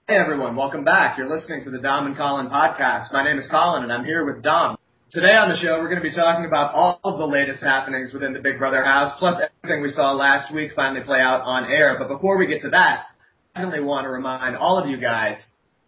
Hey everyone, welcome back. You're listening to the Dom and Colin podcast. My name is Colin and I'm here with Dom. Today on the show we're going to be talking about all of the latest happenings within the Big Brother house, plus everything we saw last week finally play out on air. But before we get to that, I definitely want to remind all of you guys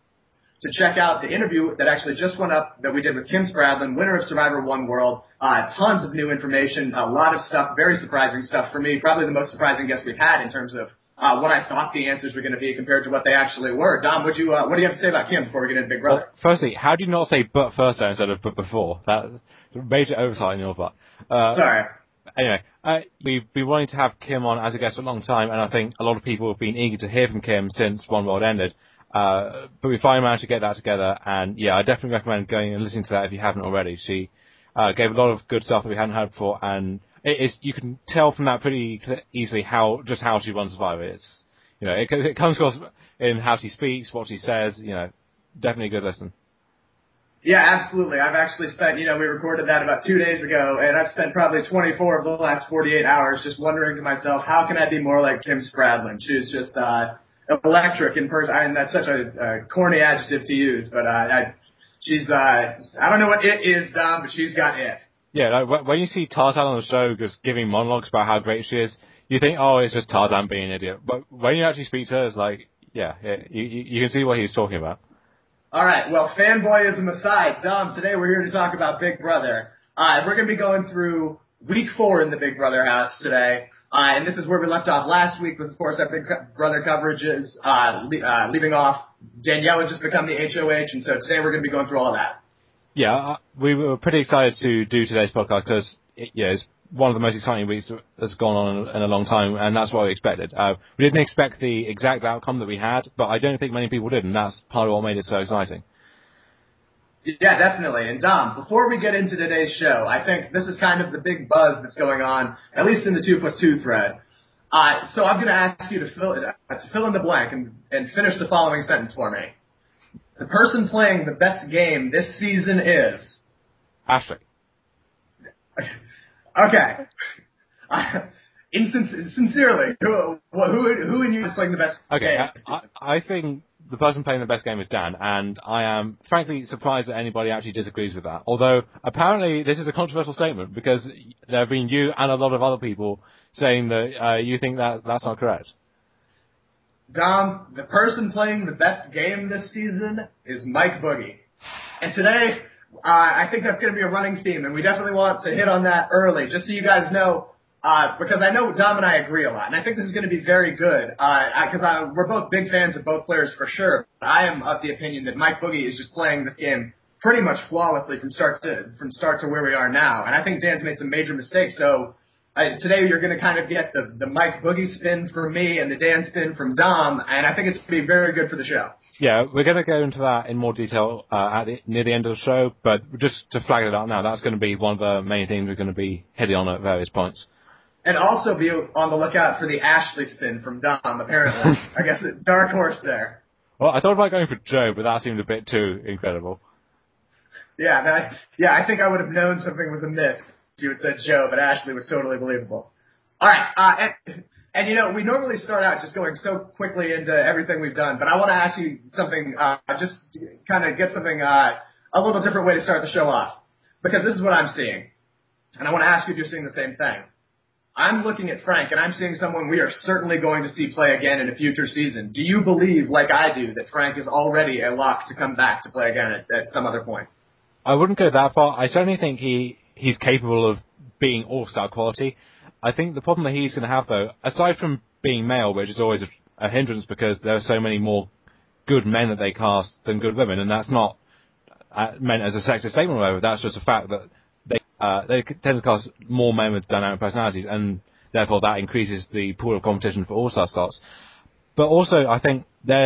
to check out the interview that actually just went up that we did with Kim Spradlin, winner of Survivor One World. Tons of new information, a lot of stuff, very surprising stuff for me, probably the most surprising guest we've had in terms of what I thought the answers were going to be compared to what they actually were. Dom, what do you have to say about Kim before we get into Big Brother? Well, firstly, how do you not say but first there instead of but before? That major oversight on your part. Sorry. Anyway, we've been wanting to have Kim on as a guest for a long time, and I think a lot of people have been eager to hear from Kim since One World ended. But we finally managed to get that together, and yeah, I definitely recommend going and listening to that if you haven't already. She gave a lot of good stuff that we hadn't heard before, and you can tell from that pretty easily how she runs Survivor. It comes across in how she speaks, what she says. Definitely a good listen. Yeah, absolutely. I've actually spent, we recorded that about 2 days ago, and I've spent probably 24 of the last 48 hours just wondering to myself, how can I be more like Kim Spradlin? She's just electric in person. And that's such a corny adjective to use, but she's I don't know what it is, Dom, but she's got it. Yeah, when you see Tarzan on the show just giving monologues about how great she is, you think, oh, it's just Tarzan being an idiot. But when you actually speak to her, it's like, yeah, you can see what he's talking about. All right, well, fanboyism aside, Dom, today we're here to talk about Big Brother. We're going to be going through week 4 in the Big Brother house today. And this is where we left off last week with, of course, our Big Brother coverages, leaving off Danielle had just become the HOH, and so today we're going to be going through all of that. Yeah, we were pretty excited to do today's podcast because it's one of the most exciting weeks that's gone on in a long time, and that's what we expected. We didn't expect the exact outcome that we had, but I don't think many people did, and that's part of what made it so exciting. Yeah, definitely. And Dom, before we get into today's show, I think this is kind of the big buzz that's going on, at least in the 2+2 thread. So I'm going to ask you to fill in the blank and finish the following sentence for me. The person playing the best game this season is... Ashley. Okay. Sincerely, who in you is playing the best game? I think the person playing the best game is Dan, and I am frankly surprised that anybody actually disagrees with that. Although, apparently, this is a controversial statement because there have been you and a lot of other people saying that you think that that's not correct. Dom, the person playing the best game this season is Mike Boogie. And today, I think that's going to be a running theme, and we definitely want to hit on that early, just so you guys know, because I know Dom and I agree a lot, and I think this is going to be very good, because we're both big fans of both players for sure. I am of the opinion that Mike Boogie is just playing this game pretty much flawlessly from start to where we are now, and I think Dan's made some major mistakes, so today you're going to kind of get the Mike Boogie spin from me and the Dan spin from Dom, and I think it's going to be very good for the show. Yeah, we're going to go into that in more detail near the end of the show, but just to flag it out now, that's going to be one of the main things we're going to be hitting on at various points. And also be on the lookout for the Ashley spin from Dom, apparently. I guess dark horse there. Well, I thought about going for Joe, but that seemed a bit too incredible. Yeah, I think I would have known something was amiss if you had said Joe, but Ashley was totally believable. All right, and we normally start out just going so quickly into everything we've done, but I want to ask you something, just to kind of get something, a little different way to start the show off, because this is what I'm seeing, and I want to ask you if you're seeing the same thing. I'm looking at Frank, and I'm seeing someone we are certainly going to see play again in a future season. Do you believe, like I do, that Frank is already a lock to come back to play again at some other point? I wouldn't go that far. I certainly think he's capable of being all-star quality. I think the problem that he's going to have, though, aside from being male, which is always a hindrance because there are so many more good men that they cast than good women, and that's not meant as a sexist statement or whatever, that's just a fact that they tend to cast more men with dynamic personalities, and therefore that increases the pool of competition for all-star slots. But also, I think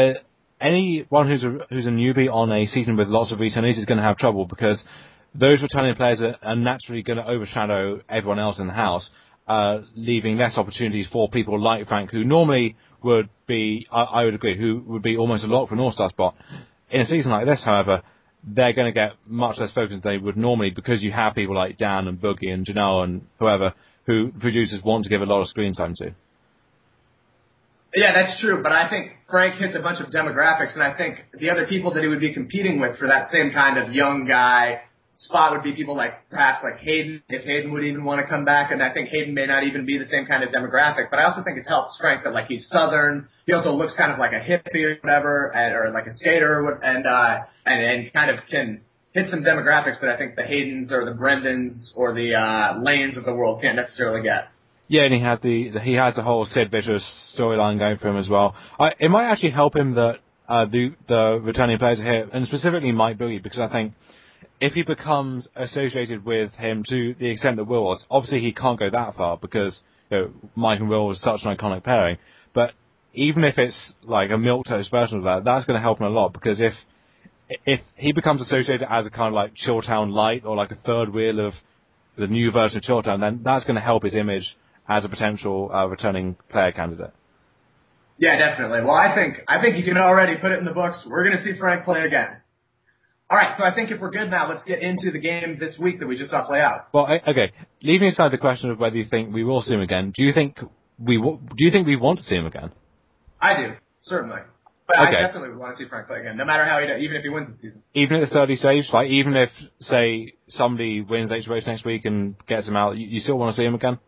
anyone who's a newbie on a season with lots of returnees is going to have trouble because those returning players are naturally going to overshadow everyone else in the house, leaving less opportunities for people like Frank, who normally would be, I would agree, who would be almost a lock for an all-star spot. In a season like this, however, they're going to get much less focus than they would normally because you have people like Dan and Boogie and Janelle and whoever who the producers want to give a lot of screen time to. Yeah, that's true, but I think Frank hits a bunch of demographics, and I think the other people that he would be competing with for that same kind of young guy spot would be people like, perhaps like Hayden, if Hayden would even want to come back, and I think Hayden may not even be the same kind of demographic, but I also think it's helped Frank that, like, he's Southern, he also looks kind of like a hippie or whatever, or like a skater, and kind of can hit some demographics that I think the Haydens or the Brendans or the Lanes of the world can't necessarily get. Yeah, and he has the whole Sid Vicious storyline going for him as well. It might actually help him that the returning players are here, and specifically Mike Bowie, because I think if he becomes associated with him to the extent that Will was, obviously he can't go that far because Mike and Will was such an iconic pairing. But even if it's like a milquetoast version of that, that's going to help him a lot, because if he becomes associated as a kind of like Chilltown light or like a third wheel of the new version of Chilltown, then that's going to help his image as a potential returning player candidate. Yeah, definitely. Well, I think you can already put it in the books. We're going to see Frank play again. All right, so I think if we're good now, let's get into the game this week that we just saw play out. Well, okay. Leaving aside the question of whether you think we will see him again, do you think we want to see him again? I do, certainly. But okay. I definitely want to see Frank play again, no matter how he does, even if he wins the season. Even at the 30 stage, like even if, say, somebody wins HOH next week and gets him out, you still want to see him again?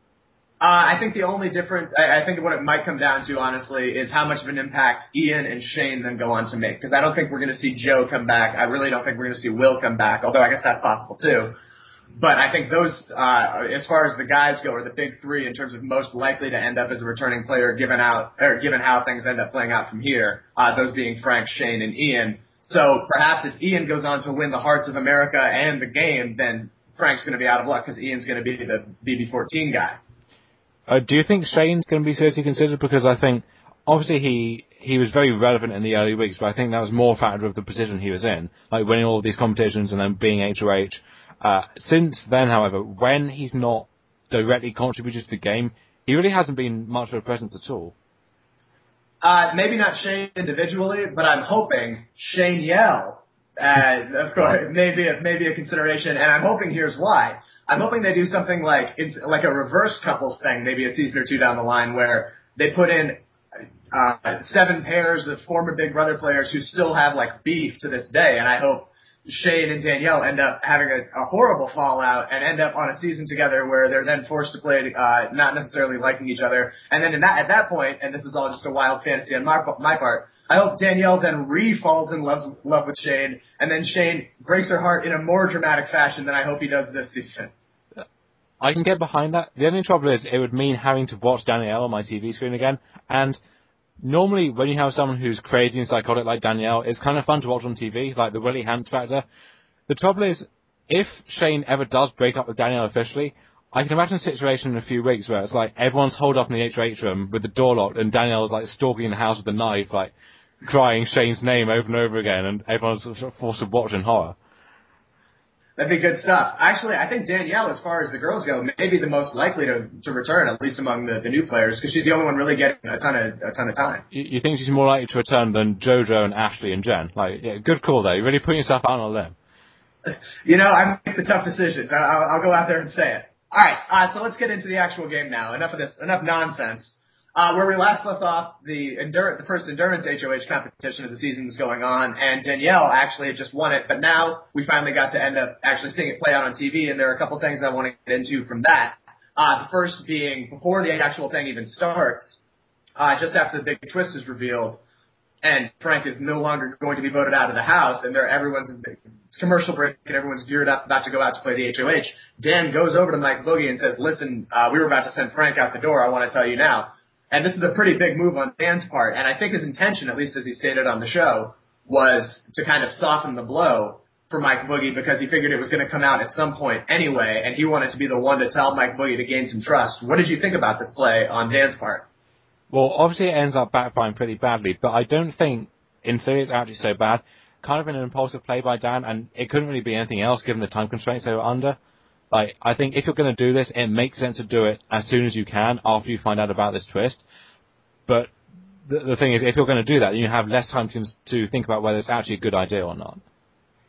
I think the only difference, I think what it might come down to, honestly, is how much of an impact Ian and Shane then go on to make. Because I don't think we're going to see Joe come back. I really don't think we're going to see Will come back, although I guess that's possible too. But I think those, as far as the guys go, are the big three in terms of most likely to end up as a returning player, given how things end up playing out from here. Those being Frank, Shane, and Ian. So perhaps if Ian goes on to win the hearts of America and the game, then Frank's going to be out of luck because Ian's going to be the BB14 guy. Do you think Shane's going to be seriously considered? Because I think, obviously he was very relevant in the early weeks, but I think that was more a factor of the position he was in, like winning all of these competitions and then being HOH. Since then, however, when he's not directly contributed to the game, he really hasn't been much of a presence at all. Maybe not Shane individually, but I'm hoping Shane Yell, of course, maybe a consideration, and I'm hoping here's why. I'm hoping they do something like it's like a reverse couples thing, maybe a season or two down the line, where they put in 7 pairs of former Big Brother players who still have like beef to this day, and I hope Shane and Danielle end up having a horrible fallout and end up on a season together where they're then forced to play not necessarily liking each other, and then at that point, and this is all just a wild fantasy on my part, I hope Danielle then falls in love with Shane, and then Shane breaks her heart in a more dramatic fashion than I hope he does this season. I can get behind that. The only trouble is it would mean having to watch Danielle on my TV screen again, and normally when you have someone who's crazy and psychotic like Danielle, it's kind of fun to watch on TV, like the Willie Hans factor. The trouble is, if Shane ever does break up with Danielle officially, I can imagine a situation in a few weeks where it's like everyone's holed up in the HOH room with the door locked and Danielle's like stalking the house with a knife, like crying Shane's name over and over again, and everyone's sort of forced to watch in horror. That'd be good stuff. Actually, I think Danielle, as far as the girls go, may be the most likely to return, at least among the new players, because she's the only one really getting a ton of time. You think she's more likely to return than JoJo and Ashley and Jen? Like, yeah, good call there. You're really putting yourself out on a limb. I make the tough decisions. I'll go out there and say it. All right, so let's get into the actual game now. Enough of this, enough nonsense. Where we last left off, the first endurance HOH competition of the season is going on, and Danielle actually had just won it, but now we finally got to end up actually seeing it play out on TV, and there are a couple things I want to get into from that. The first being, before the actual thing even starts, just after the big twist is revealed, and Frank is no longer going to be voted out of the house, and it's commercial break, and everyone's geared up, about to go out to play the HOH, Dan goes over to Mike Boogie and says, listen, we were about to send Frank out the door, I want to tell you now. And this is a pretty big move on Dan's part, and I think his intention, at least as he stated on the show, was to kind of soften the blow for Mike Boogie because he figured it was going to come out at some point anyway, and he wanted to be the one to tell Mike Boogie to gain some trust. What did you think about this play on Dan's part? Well, obviously it ends up backfiring pretty badly, but I don't think, in theory, it's actually so bad. Kind of an impulsive play by Dan, and it couldn't really be anything else given the time constraints they were under. Like, I think if you're going to do this, it makes sense to do it as soon as you can after you find out about this twist. But the thing is, if you're going to do that, then you have less time to think about whether it's actually a good idea or not.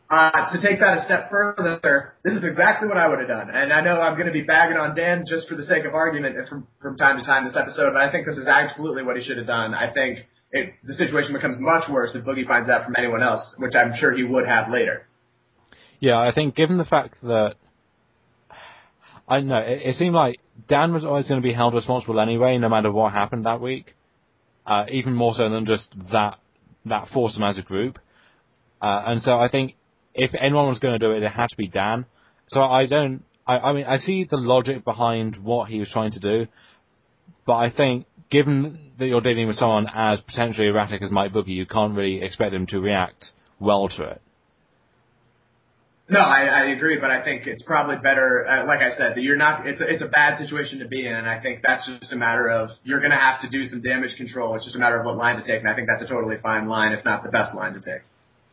To take that a step further, this is exactly what I would have done. And I know I'm going to be bagging on Dan just for the sake of argument from time to time this episode, but I think this is absolutely what he should have done. I think the situation becomes much worse if Boogie finds out from anyone else, which I'm sure he would have later. Yeah, I think given the fact that, I don't know, it seemed like Dan was always going to be held responsible anyway, no matter what happened that week. Even more so than just that foursome as a group. And so I think if anyone was going to do it, it had to be Dan. So I mean, I see the logic behind what he was trying to do, but I think given that you're dealing with someone as potentially erratic as Mike Boogie, you can't really expect him to react well to it. No, I agree, but I think it's probably better, like I said, that you're not, it's a bad situation to be in, and I think that's just a matter of, you're gonna have to do some damage control, it's just a matter of what line to take, and I think that's a totally fine line, if not the best line to take.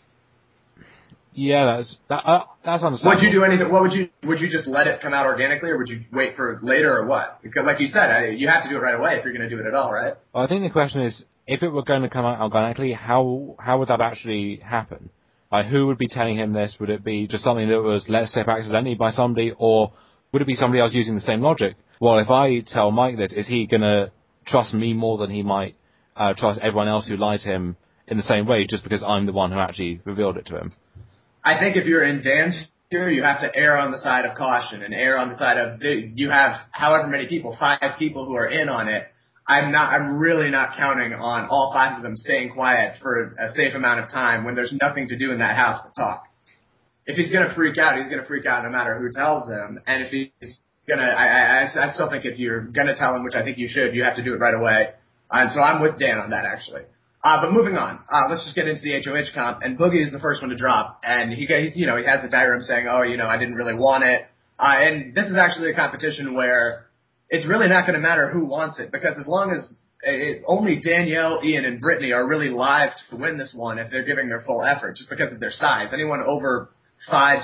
Yeah, that's understandable. Would you do anything, would you just let it come out organically, or would you wait for later, or what? Because like you said, you have to do it right away if you're gonna do it at all, right? Well, I think the question is, if it were going to come out organically, how would that actually happen? Like, who would be telling him this? Would it be just something that was let slip accidentally by somebody, or would it be somebody else using the same logic? Well, if I tell Mike this, is he going to trust me more than he might trust everyone else who lied to him in the same way, just because I'm the one who actually revealed it to him? I think if you're in Dan's shoe, you have to err on the side of caution and err on the side of you have however many people, 5 people who are in on it. I'm really not counting on all 5 of them staying quiet for a safe amount of time when there's nothing to do in that house but talk. If he's gonna freak out, he's gonna freak out no matter who tells him. And if he's gonna, I still think if you're gonna tell him, which I think you should, you have to do it right away. And so I'm with Dan on that actually. But moving on, let's just get into the HOH comp. And Boogie is the first one to drop, and he has the diagram saying, oh, I didn't really want it. And this is actually a competition where it's really not going to matter who wants it, because as long as only Danielle, Ian, and Brittany are really live to win this one if they're giving their full effort, just because of their size. Anyone over 5'6",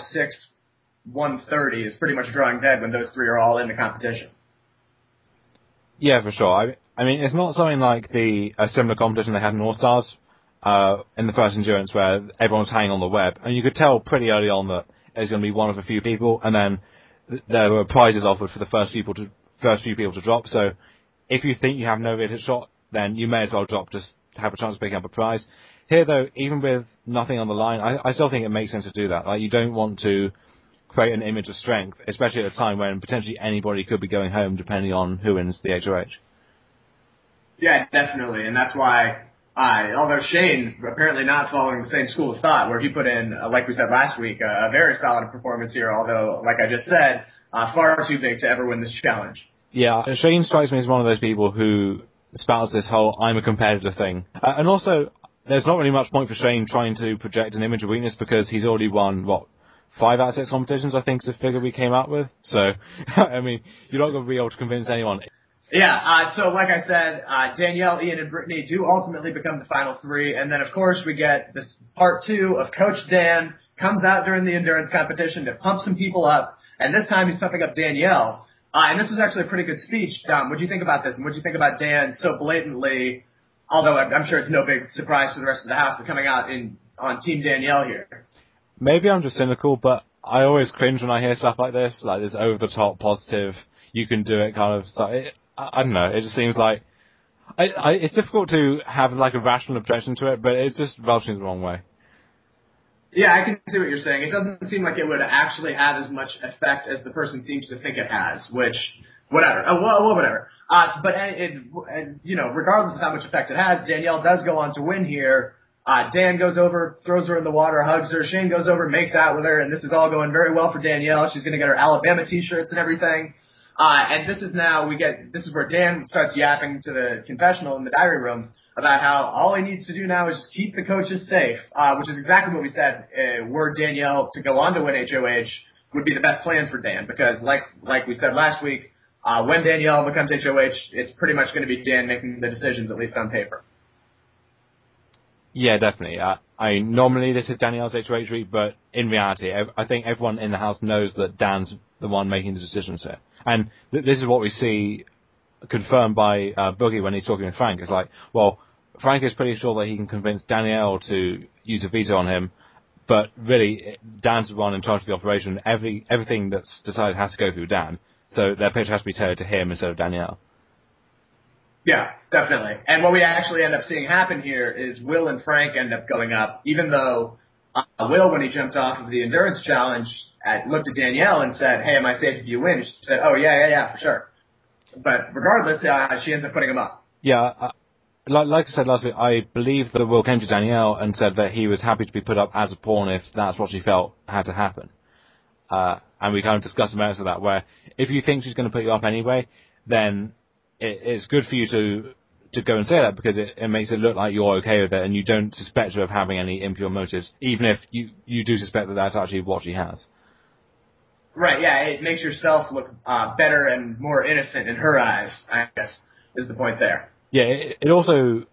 130 is pretty much drawing dead when those 3 are all in the competition. Yeah, for sure. I mean, it's not something like a similar competition they had in All Stars in the first endurance where everyone's hanging on the web, and you could tell pretty early on that it was going to be one of a few people, and then there were prizes offered for the first few people to drop. So if you think you have no real shot, then you may as well drop just to have a chance of picking up a prize. Here, though, even with nothing on the line, I still think it makes sense to do that. Like, you don't want to create an image of strength, especially at a time when potentially anybody could be going home depending on who wins the HOH. Yeah, definitely, and that's why, although Shane apparently not following the same school of thought, where he put in, like we said last week, a very solid performance here, although, like I just said, far too big to ever win this challenge. Yeah, Shane strikes me as one of those people who spouts this whole I'm a competitor thing. And also, there's not really much point for Shane trying to project an image of weakness because he's already won, 5 out of 6 competitions, I think is the figure we came out with. So, I mean, you're not going to be able to convince anyone. Yeah, so like I said, Danielle, Ian, and Brittany do ultimately become the final 3, and then of course we get this part 2 of Coach Dan comes out during the endurance competition to pump some people up, and this time he's pumping up Danielle. And this was actually a pretty good speech. Dom, what do you think about this, and what do you think about Dan so blatantly, although I'm sure it's no big surprise to the rest of the house, but coming out on Team Danielle here? Maybe I'm just cynical, but I always cringe when I hear stuff like this over-the-top positive, you can do it kind of stuff. I don't know, it just seems like it's difficult to have like a rational objection to it, but it's just rubs me the wrong way. Yeah, I can see what you're saying. It doesn't seem like it would actually have as much effect as the person seems to think it has, which, whatever. Whatever. But regardless of how much effect it has, Danielle does go on to win here. Dan goes over, throws her in the water, hugs her. Shane goes over, makes out with her, and this is all going very well for Danielle. She's going to get her Alabama t-shirts and everything. And this is where Dan starts yapping to the confessional in the diary room about how all he needs to do now is just keep the coaches safe, which is exactly what we said, were Danielle to go on to win HOH would be the best plan for Dan, because like we said last week, when Danielle becomes HOH, it's pretty much going to be Dan making the decisions, at least on paper. Yeah, definitely. Normally this is Danielle's HOH week, but in reality, I think everyone in the house knows that Dan's the one making the decisions here. And this is what we see confirmed by Boogie when he's talking with Frank. It's like, well, Frank is pretty sure that he can convince Danielle to use a veto on him, But really, Dan's the one in charge of the operation. Everything that's decided has to go through Dan. So their pitch has to be tailored to him instead of Danielle. Yeah, definitely. And what we actually end up seeing happen here is Will and Frank end up going up, even though Will, when he jumped off of the endurance challenge, looked at Danielle and said, "Hey, am I safe if you win?" She said, "Oh, yeah, for sure." But regardless, she ends up putting him up. Yeah, like I said last week, I believe that Will came to Danielle and said that he was happy to be put up as a pawn if that's what she felt had to happen. And we kind of discussed the merits of that, where if you think she's going to put you up anyway, then it's good for you to go and say that, because it makes it look like you're okay with it and you don't suspect her of having any impure motives, even if you do suspect that that's actually what she has. Right, yeah, it makes yourself look better and more innocent in her eyes, I guess, is the point there. Yeah, it also,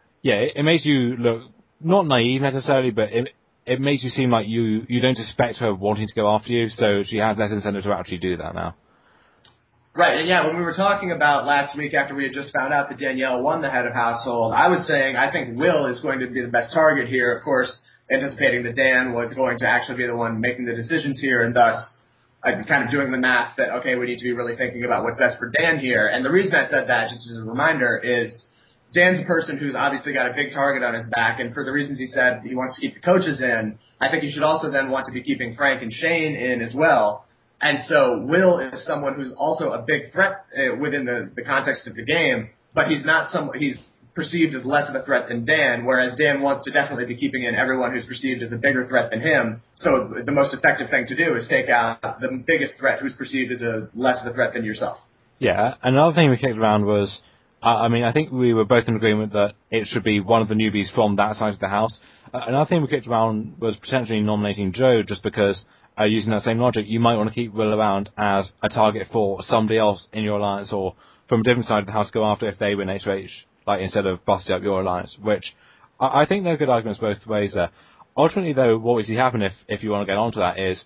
it makes you look not naive necessarily, but it makes you seem like you don't suspect her of wanting to go after you, so she has less incentive to actually do that now. Right, and yeah, when we were talking about last week after we had just found out that Danielle won the head of household, I was saying I think Will is going to be the best target here, of course, anticipating that Dan was going to actually be the one making the decisions here, and thus I'm kind of doing the math that, okay, we need to be really thinking about what's best for Dan here. And the reason I said that, just as a reminder, is Dan's a person who's obviously got a big target on his back, and for the reasons he said he wants to keep the coaches in, I think he should also then want to be keeping Frank and Shane in as well. And so Will is someone who's also a big threat within the context of the game, but he's perceived as less of a threat than Dan, whereas Dan wants to definitely be keeping in everyone who's perceived as a bigger threat than him. So the most effective thing to do is take out the biggest threat who's perceived as a less of a threat than yourself. Yeah, another thing we kicked around was, I think we were both in agreement that it should be one of the newbies from that side of the house. Another thing we kicked around was potentially nominating Joe, just because, using that same logic, you might want to keep Will around as a target for somebody else in your alliance, or from a different side of the house go after if they win H2H. Like, instead of busting up your alliance, which I think there are good arguments both ways there. Ultimately, though, what we see happen, if you want to get onto that, is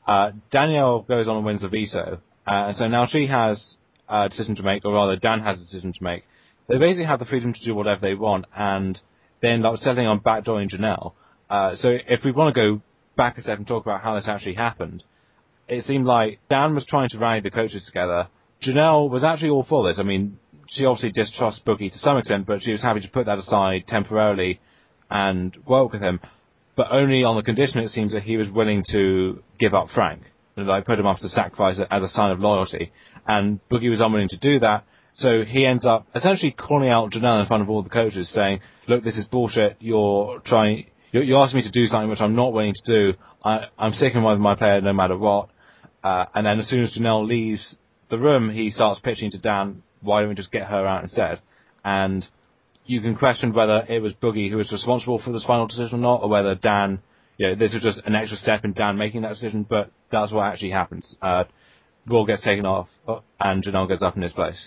Danielle goes on and wins the veto, and so now she has a decision to make, or rather, Dan has a decision to make. They basically have the freedom to do whatever they want, and they end up settling on backdooring Janelle. So if we want to go back a step and talk about how this actually happened, it seemed like Dan was trying to rally the coaches together. Janelle was actually all for this. I mean, she obviously distrusts Boogie to some extent, but she was happy to put that aside temporarily and work with him, but only on the condition, it seems, that he was willing to give up Frank, and like put him up to sacrifice it as a sign of loyalty. And Boogie was unwilling to do that, so he ends up essentially calling out Janelle in front of all the coaches, saying, "Look, this is bullshit. You're asking me to do something which I'm not willing to do. I'm sticking with my player no matter what." And then as soon as Janelle leaves the room, he starts pitching to Dan, "Why don't we just get her out instead?" And you can question whether it was Boogie who was responsible for this final decision or not, or whether Dan, this was just an extra step in Dan making that decision, but that's what actually happens. Will gets taken off, and Janelle goes up in his place.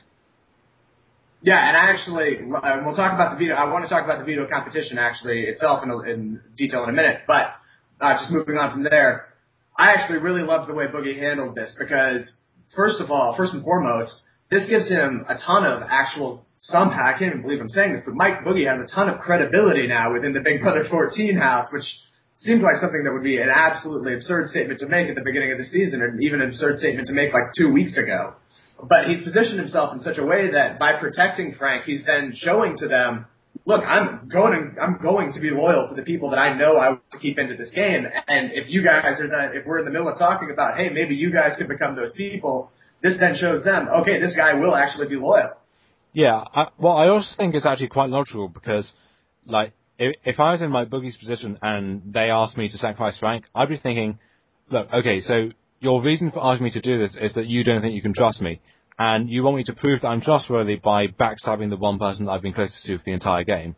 Yeah, and actually, we'll talk about the veto. I want to talk about the veto competition, actually, itself in detail in a minute, but just moving on from there, I actually really loved the way Boogie handled this, because first and foremost, this gives him a ton of actual, somehow, I can't even believe I'm saying this, but Mike Boogie has a ton of credibility now within the Big Brother 14 house, which seems like something that would be an absolutely absurd statement to make at the beginning of the season, or even an absurd statement to make like 2 weeks ago. But he's positioned himself in such a way that by protecting Frank, he's then showing to them, look, I'm going to be loyal to the people that I know I want to keep into this game. And if you guys if we're in the middle of talking about, hey, maybe you guys could become those people, this then shows them, okay, this guy will actually be loyal. Yeah, I also think it's actually quite logical, because, like, if I was in Mike Boogie's position and they asked me to sacrifice Frank, I'd be thinking, look, okay, so your reason for asking me to do this is that you don't think you can trust me, and you want me to prove that I'm trustworthy by backstabbing the one person that I've been closest to for the entire game.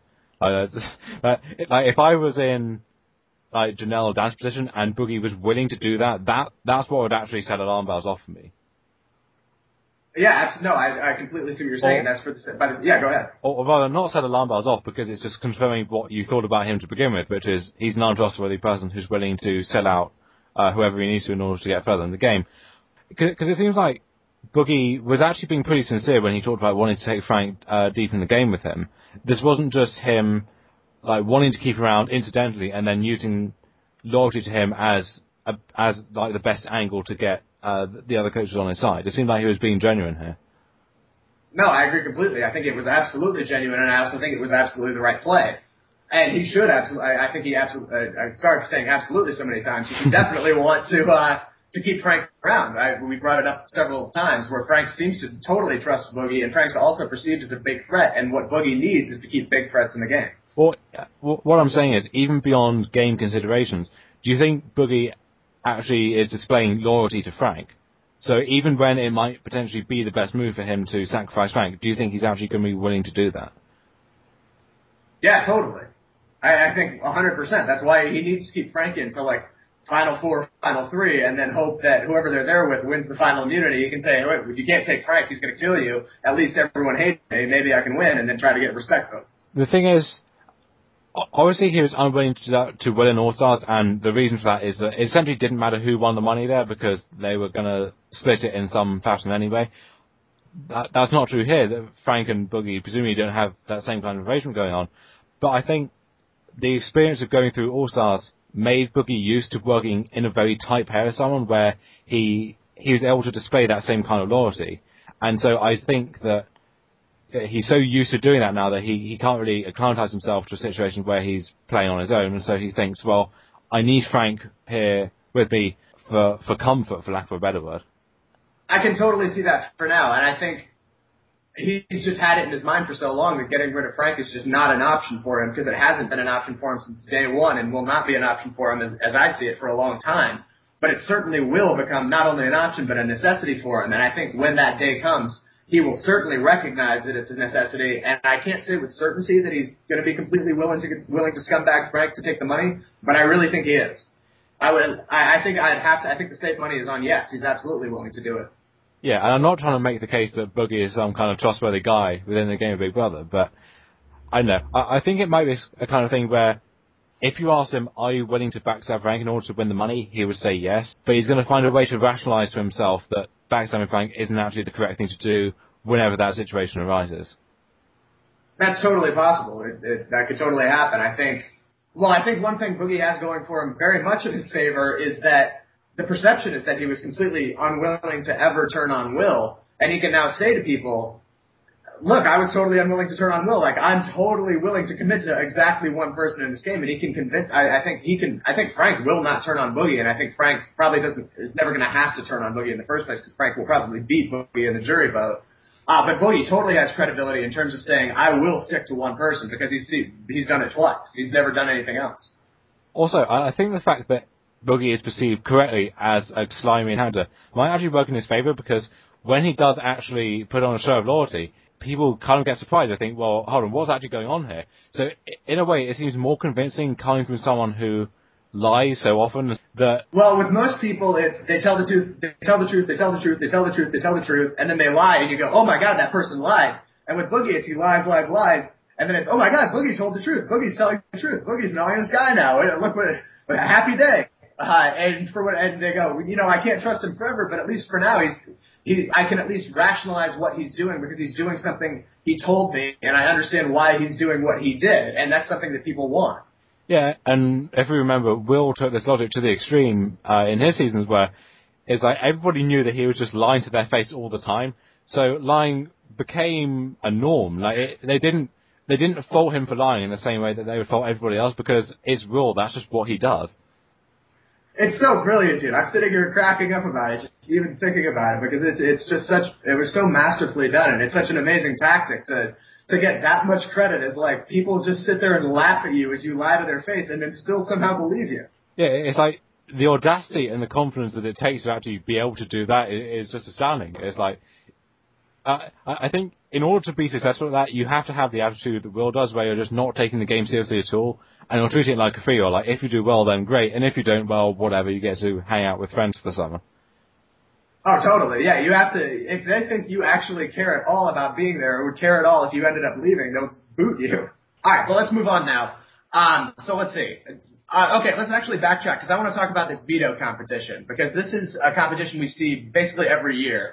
If I was in like Janelle or Dan's position and Boogie was willing to do that's what would actually set alarm bells off for me. Yeah, no, I completely see what you're saying. Yeah, go ahead. Or rather, not set alarm bells off, because it's just confirming what you thought about him to begin with, which is he's an untrustworthy person who's willing to sell out whoever he needs to in order to get further in the game. Because it seems like Boogie was actually being pretty sincere when he talked about wanting to take Frank deep in the game with him. This wasn't just him like wanting to keep around incidentally and then using loyalty to him as like the best angle to get the other coaches on his side. It seemed like he was being genuine here. No, I agree completely. I think it was absolutely genuine, and I also think it was absolutely the right play. And he should absolutely. I think he absolutely. I'm sorry for saying absolutely so many times. He should definitely want to keep Frank around. We brought it up several times where Frank seems to totally trust Boogie, and Frank's also perceived as a big threat. And what Boogie needs is to keep big threats in the game. Well, what I'm saying is, even beyond game considerations, do you think Boogie actually is displaying loyalty to Frank? So even when it might potentially be the best move for him to sacrifice Frank, do you think he's actually going to be willing to do that? Yeah, totally. I think 100%. That's why he needs to keep Frank in until Final Four, Final Three, and then hope that whoever they're there with wins the final immunity. You can say, wait, you can't take Frank, he's going to kill you. At least everyone hates me. Maybe I can win, and then try to get respect votes. The thing is, obviously he was unwilling to do that to win All-Stars, and the reason for that is that it essentially didn't matter who won the money there because they were going to split it in some fashion anyway. That's not true here. Frank and Boogie presumably don't have that same kind of arrangement going on. But I think the experience of going through All-Stars made Boogie used to working in a very tight pair with someone where he was able to display that same kind of loyalty. And so I think that he's so used to doing that now that he can't really acclimatize himself to a situation where he's playing on his own. And so he thinks, well, I need Frank here with me for comfort, for lack of a better word. I can totally see that for now. And I think he's just had it in his mind for so long that getting rid of Frank is just not an option for him because it hasn't been an option for him since day one and will not be an option for him as I see it for a long time. But it certainly will become not only an option but a necessity for him. And I think when that day comes, he will certainly recognize that it's a necessity. And I can't say with certainty that he's going to be completely willing to scumbag Frank to take the money, but I really think he is. I think the safe money is on yes. He's absolutely willing to do it. Yeah, and I'm not trying to make the case that Boogie is some kind of trustworthy guy within the game of Big Brother, but I don't know. I think it might be a kind of thing where if you ask him, are you willing to backstab Frank in order to win the money, he would say yes, but he's going to find a way to rationalize to himself that backstabbing Frank isn't actually the correct thing to do whenever that situation arises. That's totally possible. That could totally happen. I think one thing Boogie has going for him very much in his favor is that the perception is that he was completely unwilling to ever turn on Will, and he can now say to people, look, I was totally unwilling to turn on Will. I'm totally willing to commit to exactly one person in this game, and he can convince. I think Frank will not turn on Boogie, and I think Frank probably is never going to have to turn on Boogie in the first place because Frank will probably beat Boogie in the jury vote. But Boogie totally has credibility in terms of saying, I will stick to one person because he's done it twice. He's never done anything else. Also, I think the fact that Boogie is perceived correctly as a slimy encounter might actually work in his favor because when he does actually put on a show of loyalty, people kind of get surprised. They think, well, hold on, what's actually going on here? So in a way, it seems more convincing coming from someone who lies so often that... Well, with most people, they tell the truth, they tell the truth, they tell the truth, they tell the truth, they tell the truth, and then they lie, and you go, oh my God, that person lied. And with Boogie, it's he lies, and then it's, oh my God, Boogie told the truth. Boogie's telling the truth. Boogie's an honest guy now. Look what a happy day. And they go, I can't trust him forever, but at least for now, I can at least rationalize what he's doing because he's doing something he told me, and I understand why he's doing what he did, and that's something that people want. Yeah, and if we remember, Will took this logic to the extreme in his seasons where it's like everybody knew that he was just lying to their face all the time, so lying became a norm. They didn't fault him for lying in the same way that they would fault everybody else because it's Will, that's just what he does. It's so brilliant, dude. I'm sitting here cracking up about it, just even thinking about it, because it was so masterfully done, and it's such an amazing tactic to get that much credit as people just sit there and laugh at you as you lie to their face and then still somehow believe you. Yeah, it's like the audacity and the confidence that it takes to actually be able to do that is just astounding. It's like, I think in order to be successful at that, you have to have the attitude that Will does, where you're just not taking the game seriously at all, and you're treating it like a free roll. If you do well, then great, and if you don't, well, whatever, you get to hang out with friends for the summer. Oh, totally. Yeah, you have to, if they think you actually care at all about being there, or would care at all if you ended up leaving, they'll boot you. Alright, well, let's move on now. So let's see. Okay, let's actually backtrack, because I want to talk about this veto competition, because this is a competition we see basically every year.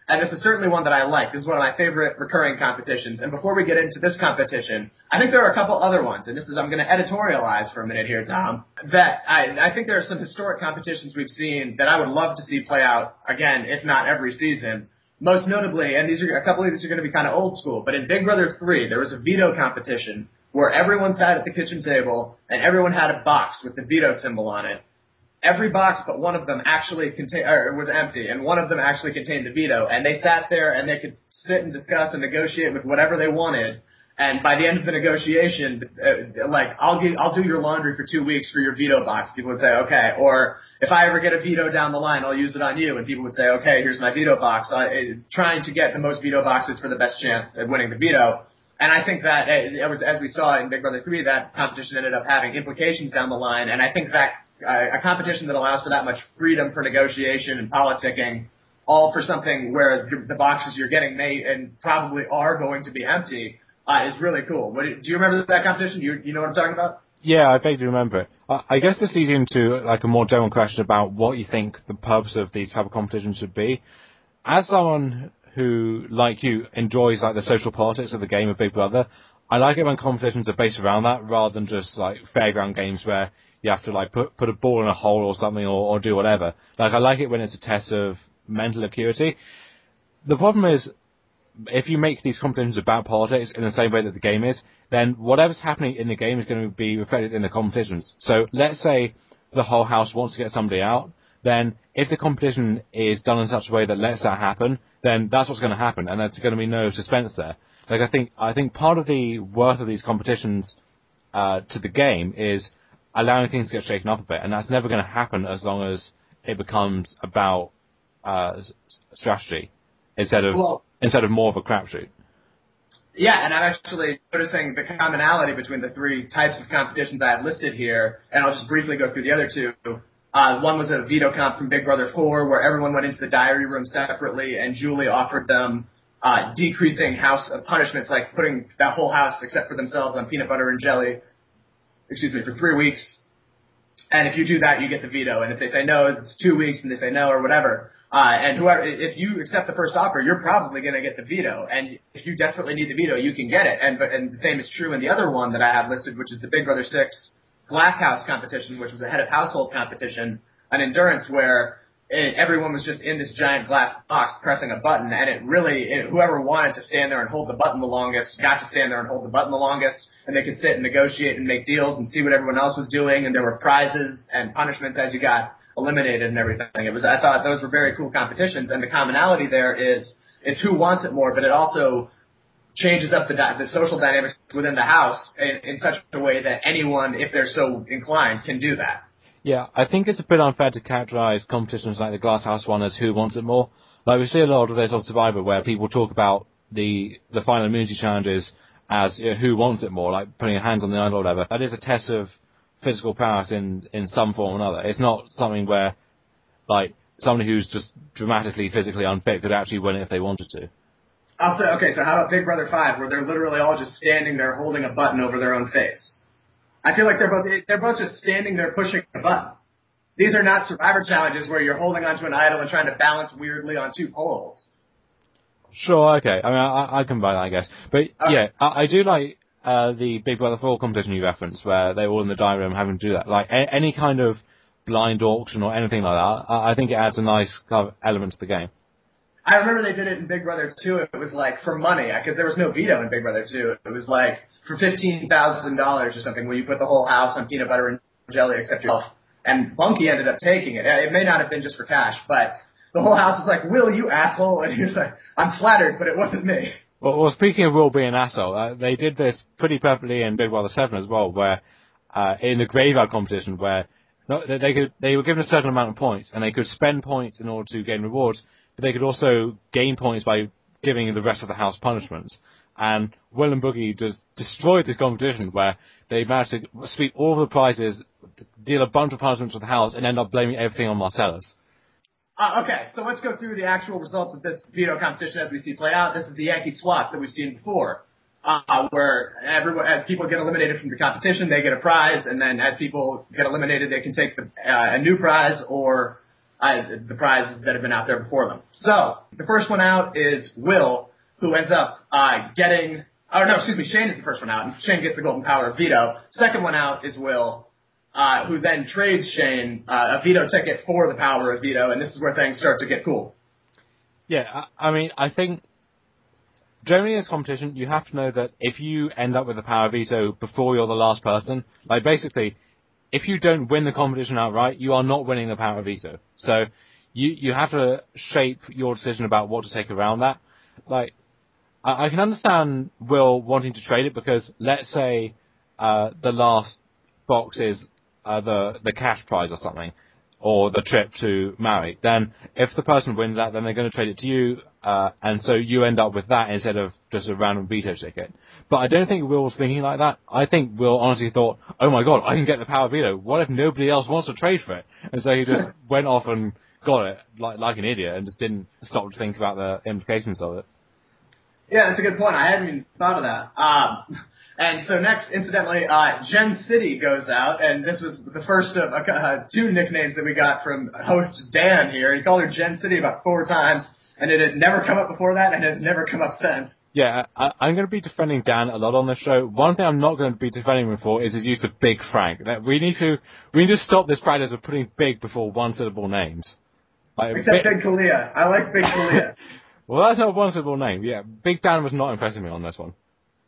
And this is certainly one that I like. This is one of my favorite recurring competitions. And before we get into this competition, I think there are a couple other ones, and I'm going to editorialize for a minute here, Tom, that I think there are some historic competitions we've seen that I would love to see play out again, if not every season. Most notably, and a couple of these are going to be kind of old school, but in Big Brother 3, there was a veto competition where everyone sat at the kitchen table and everyone had a box with the veto symbol on it. Every box but one of them actually was empty, and one of them actually contained the veto. And they sat there and they could sit and discuss and negotiate with whatever they wanted. And by the end of the negotiation, I'll do your laundry for 2 weeks for your veto box. People would say, okay. Or if I ever get a veto down the line, I'll use it on you. And people would say, okay, here's my veto box. Trying to get the most veto boxes for the best chance at winning the veto. And I think that as we saw in Big Brother 3, that competition ended up having implications down the line. And I think that a competition that allows for that much freedom for negotiation and politicking, all for something where the boxes you're getting may and probably are going to be empty, is really cool. Do you remember that competition? You know what I'm talking about? Yeah, I vaguely remember it. I guess this leads into like a more general question about what you think the purpose of these type of competitions should be. As someone who, like you, enjoys like the social politics of the game of Big Brother, I like it when competitions are based around that rather than just like fairground games where you have to like put a ball in a hole or something or do whatever. Like I like it when it's a test of mental acuity. The problem is, if you make these competitions about politics in the same way that the game is, then whatever's happening in the game is going to be reflected in the competitions. So let's say the whole house wants to get somebody out, then if the competition is done in such a way that lets that happen, then that's what's going to happen, and there's going to be no suspense there. Like I think part of the worth of these competitions to the game is allowing things to get shaken up a bit, and that's never going to happen as long as it becomes about strategy instead of more of a crapshoot. Yeah, and I'm actually noticing the commonality between the three types of competitions I have listed here, and I'll just briefly go through the other two. One was a veto comp from Big Brother 4, where everyone went into the diary room separately, and Julie offered them decreasing house punishments, like putting that whole house, except for themselves, on peanut butter and jelly, for 3 weeks. And if you do that, you get the veto. And if they say no, it's 2 weeks, and they say no or whatever. And if you accept the first offer, you're probably going to get the veto. And if you desperately need the veto, you can get it. And the same is true in the other one that I have listed, which is the Big Brother 6 Glass House competition, which was a head of household competition, an endurance where everyone was just in this giant glass box pressing a button, and whoever wanted to stand there and hold the button the longest got to stand there and hold the button the longest, and they could sit and negotiate and make deals and see what everyone else was doing, and there were prizes and punishments as you got eliminated and everything. I thought those were very cool competitions, and the commonality there is who wants it more, but it also changes up the social dynamics within the house in such a way that anyone, if they're so inclined, can do that. Yeah, I think it's a bit unfair to characterize competitions like the Glass House one as who wants it more. Like we see a lot of this on Survivor where people talk about the final immunity challenges as who wants it more, like putting your hands on the idol or whatever. That is a test of physical prowess in some form or another. It's not something where like somebody who's just dramatically physically unfit could actually win it if they wanted to. I'll say, okay, so how about Big Brother 5, where they're literally all just standing there holding a button over their own face? I feel like they're both just standing there pushing a button. These are not Survivor challenges where you're holding onto an idol and trying to balance weirdly on two poles. Sure, okay. I mean, I can buy that, I guess. But yeah, I do like the Big Brother 4 competition you referenced, where they're all in the diary room having to do that. Like any kind of blind auction or anything like that, I think it adds a nice kind of element to the game. I remember they did it in Big Brother 2. It was like for money, because there was no veto in Big Brother 2. It was like for $15,000 or something, where you put the whole house on peanut butter and jelly except yourself. And Bunky ended up taking it. It may not have been just for cash, but the whole house was like, Will, you asshole. And he was like, I'm flattered, but it wasn't me. Well, speaking of Will being an asshole, they did this pretty perfectly in Big Brother 7 as well, where in the graveyard competition, where they were given a certain amount of points, and they could spend points in order to gain rewards, but they could also gain points by giving the rest of the house punishments. And Will and Boogie just destroyed this competition where they managed to sweep all of the prizes, deal a bunch of punishments to the house, and end up blaming everything on Marcellus. Okay, so let's go through the actual results of this veto competition as we see play out. This is the Yankee swap that we've seen before, where as people get eliminated from the competition, they get a prize, and then as people get eliminated, they can take a new prize, or the prizes that have been out there before them. So, the first one out is Will, who ends up Shane is the first one out, and Shane gets the golden power of veto. Second one out is Will, who then trades Shane a veto ticket for the power of veto, and this is where things start to get cool. Yeah, I mean, I think generally in this competition, you have to know that if you end up with the power of veto before you're the last person, like basically, if you don't win the competition outright, you are not winning the power of veto. So you have to shape your decision about what to take around that. Like, I can understand Will wanting to trade it because let's say the last box is the cash prize or something, or the trip to Maui. Then if the person wins that, then they're going to trade it to you, and so you end up with that instead of just a random veto ticket. But I don't think Will was thinking like that. I think Will honestly thought, oh my god, I can get the power veto. What if nobody else wants to trade for it? And so he just went off and got it like an idiot and just didn't stop to think about the implications of it. Yeah, that's a good point. I hadn't even thought of that. And so next, incidentally, Gen City goes out, and this was the first of two nicknames that we got from host Dan here. He called her Gen City about 4 times, and it had never come up before that, and has never come up since. Yeah, I'm going to be defending Dan a lot on this show. One thing I'm not going to be defending him for is his use of Big Frank. We need to stop this practice of putting big before one-syllable names. Except Big Kalia. I like Big Kalia. Well, that's not a one-syllable name. Yeah, Big Dan was not impressing me on this one.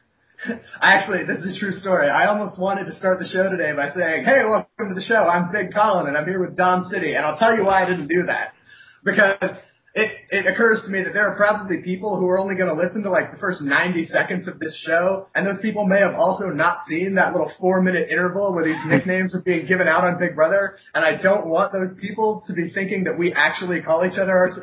Actually, this is a true story. I almost wanted to start the show today by saying, hey, welcome to the show. I'm Big Colin, and I'm here with Dom City. And I'll tell you why I didn't do that. Because it occurs to me that there are probably people who are only going to listen to like the first 90 seconds of this show, and those people may have also not seen that little 4-minute interval where these nicknames are being given out on Big Brother, and I don't want those people to be thinking that we actually call it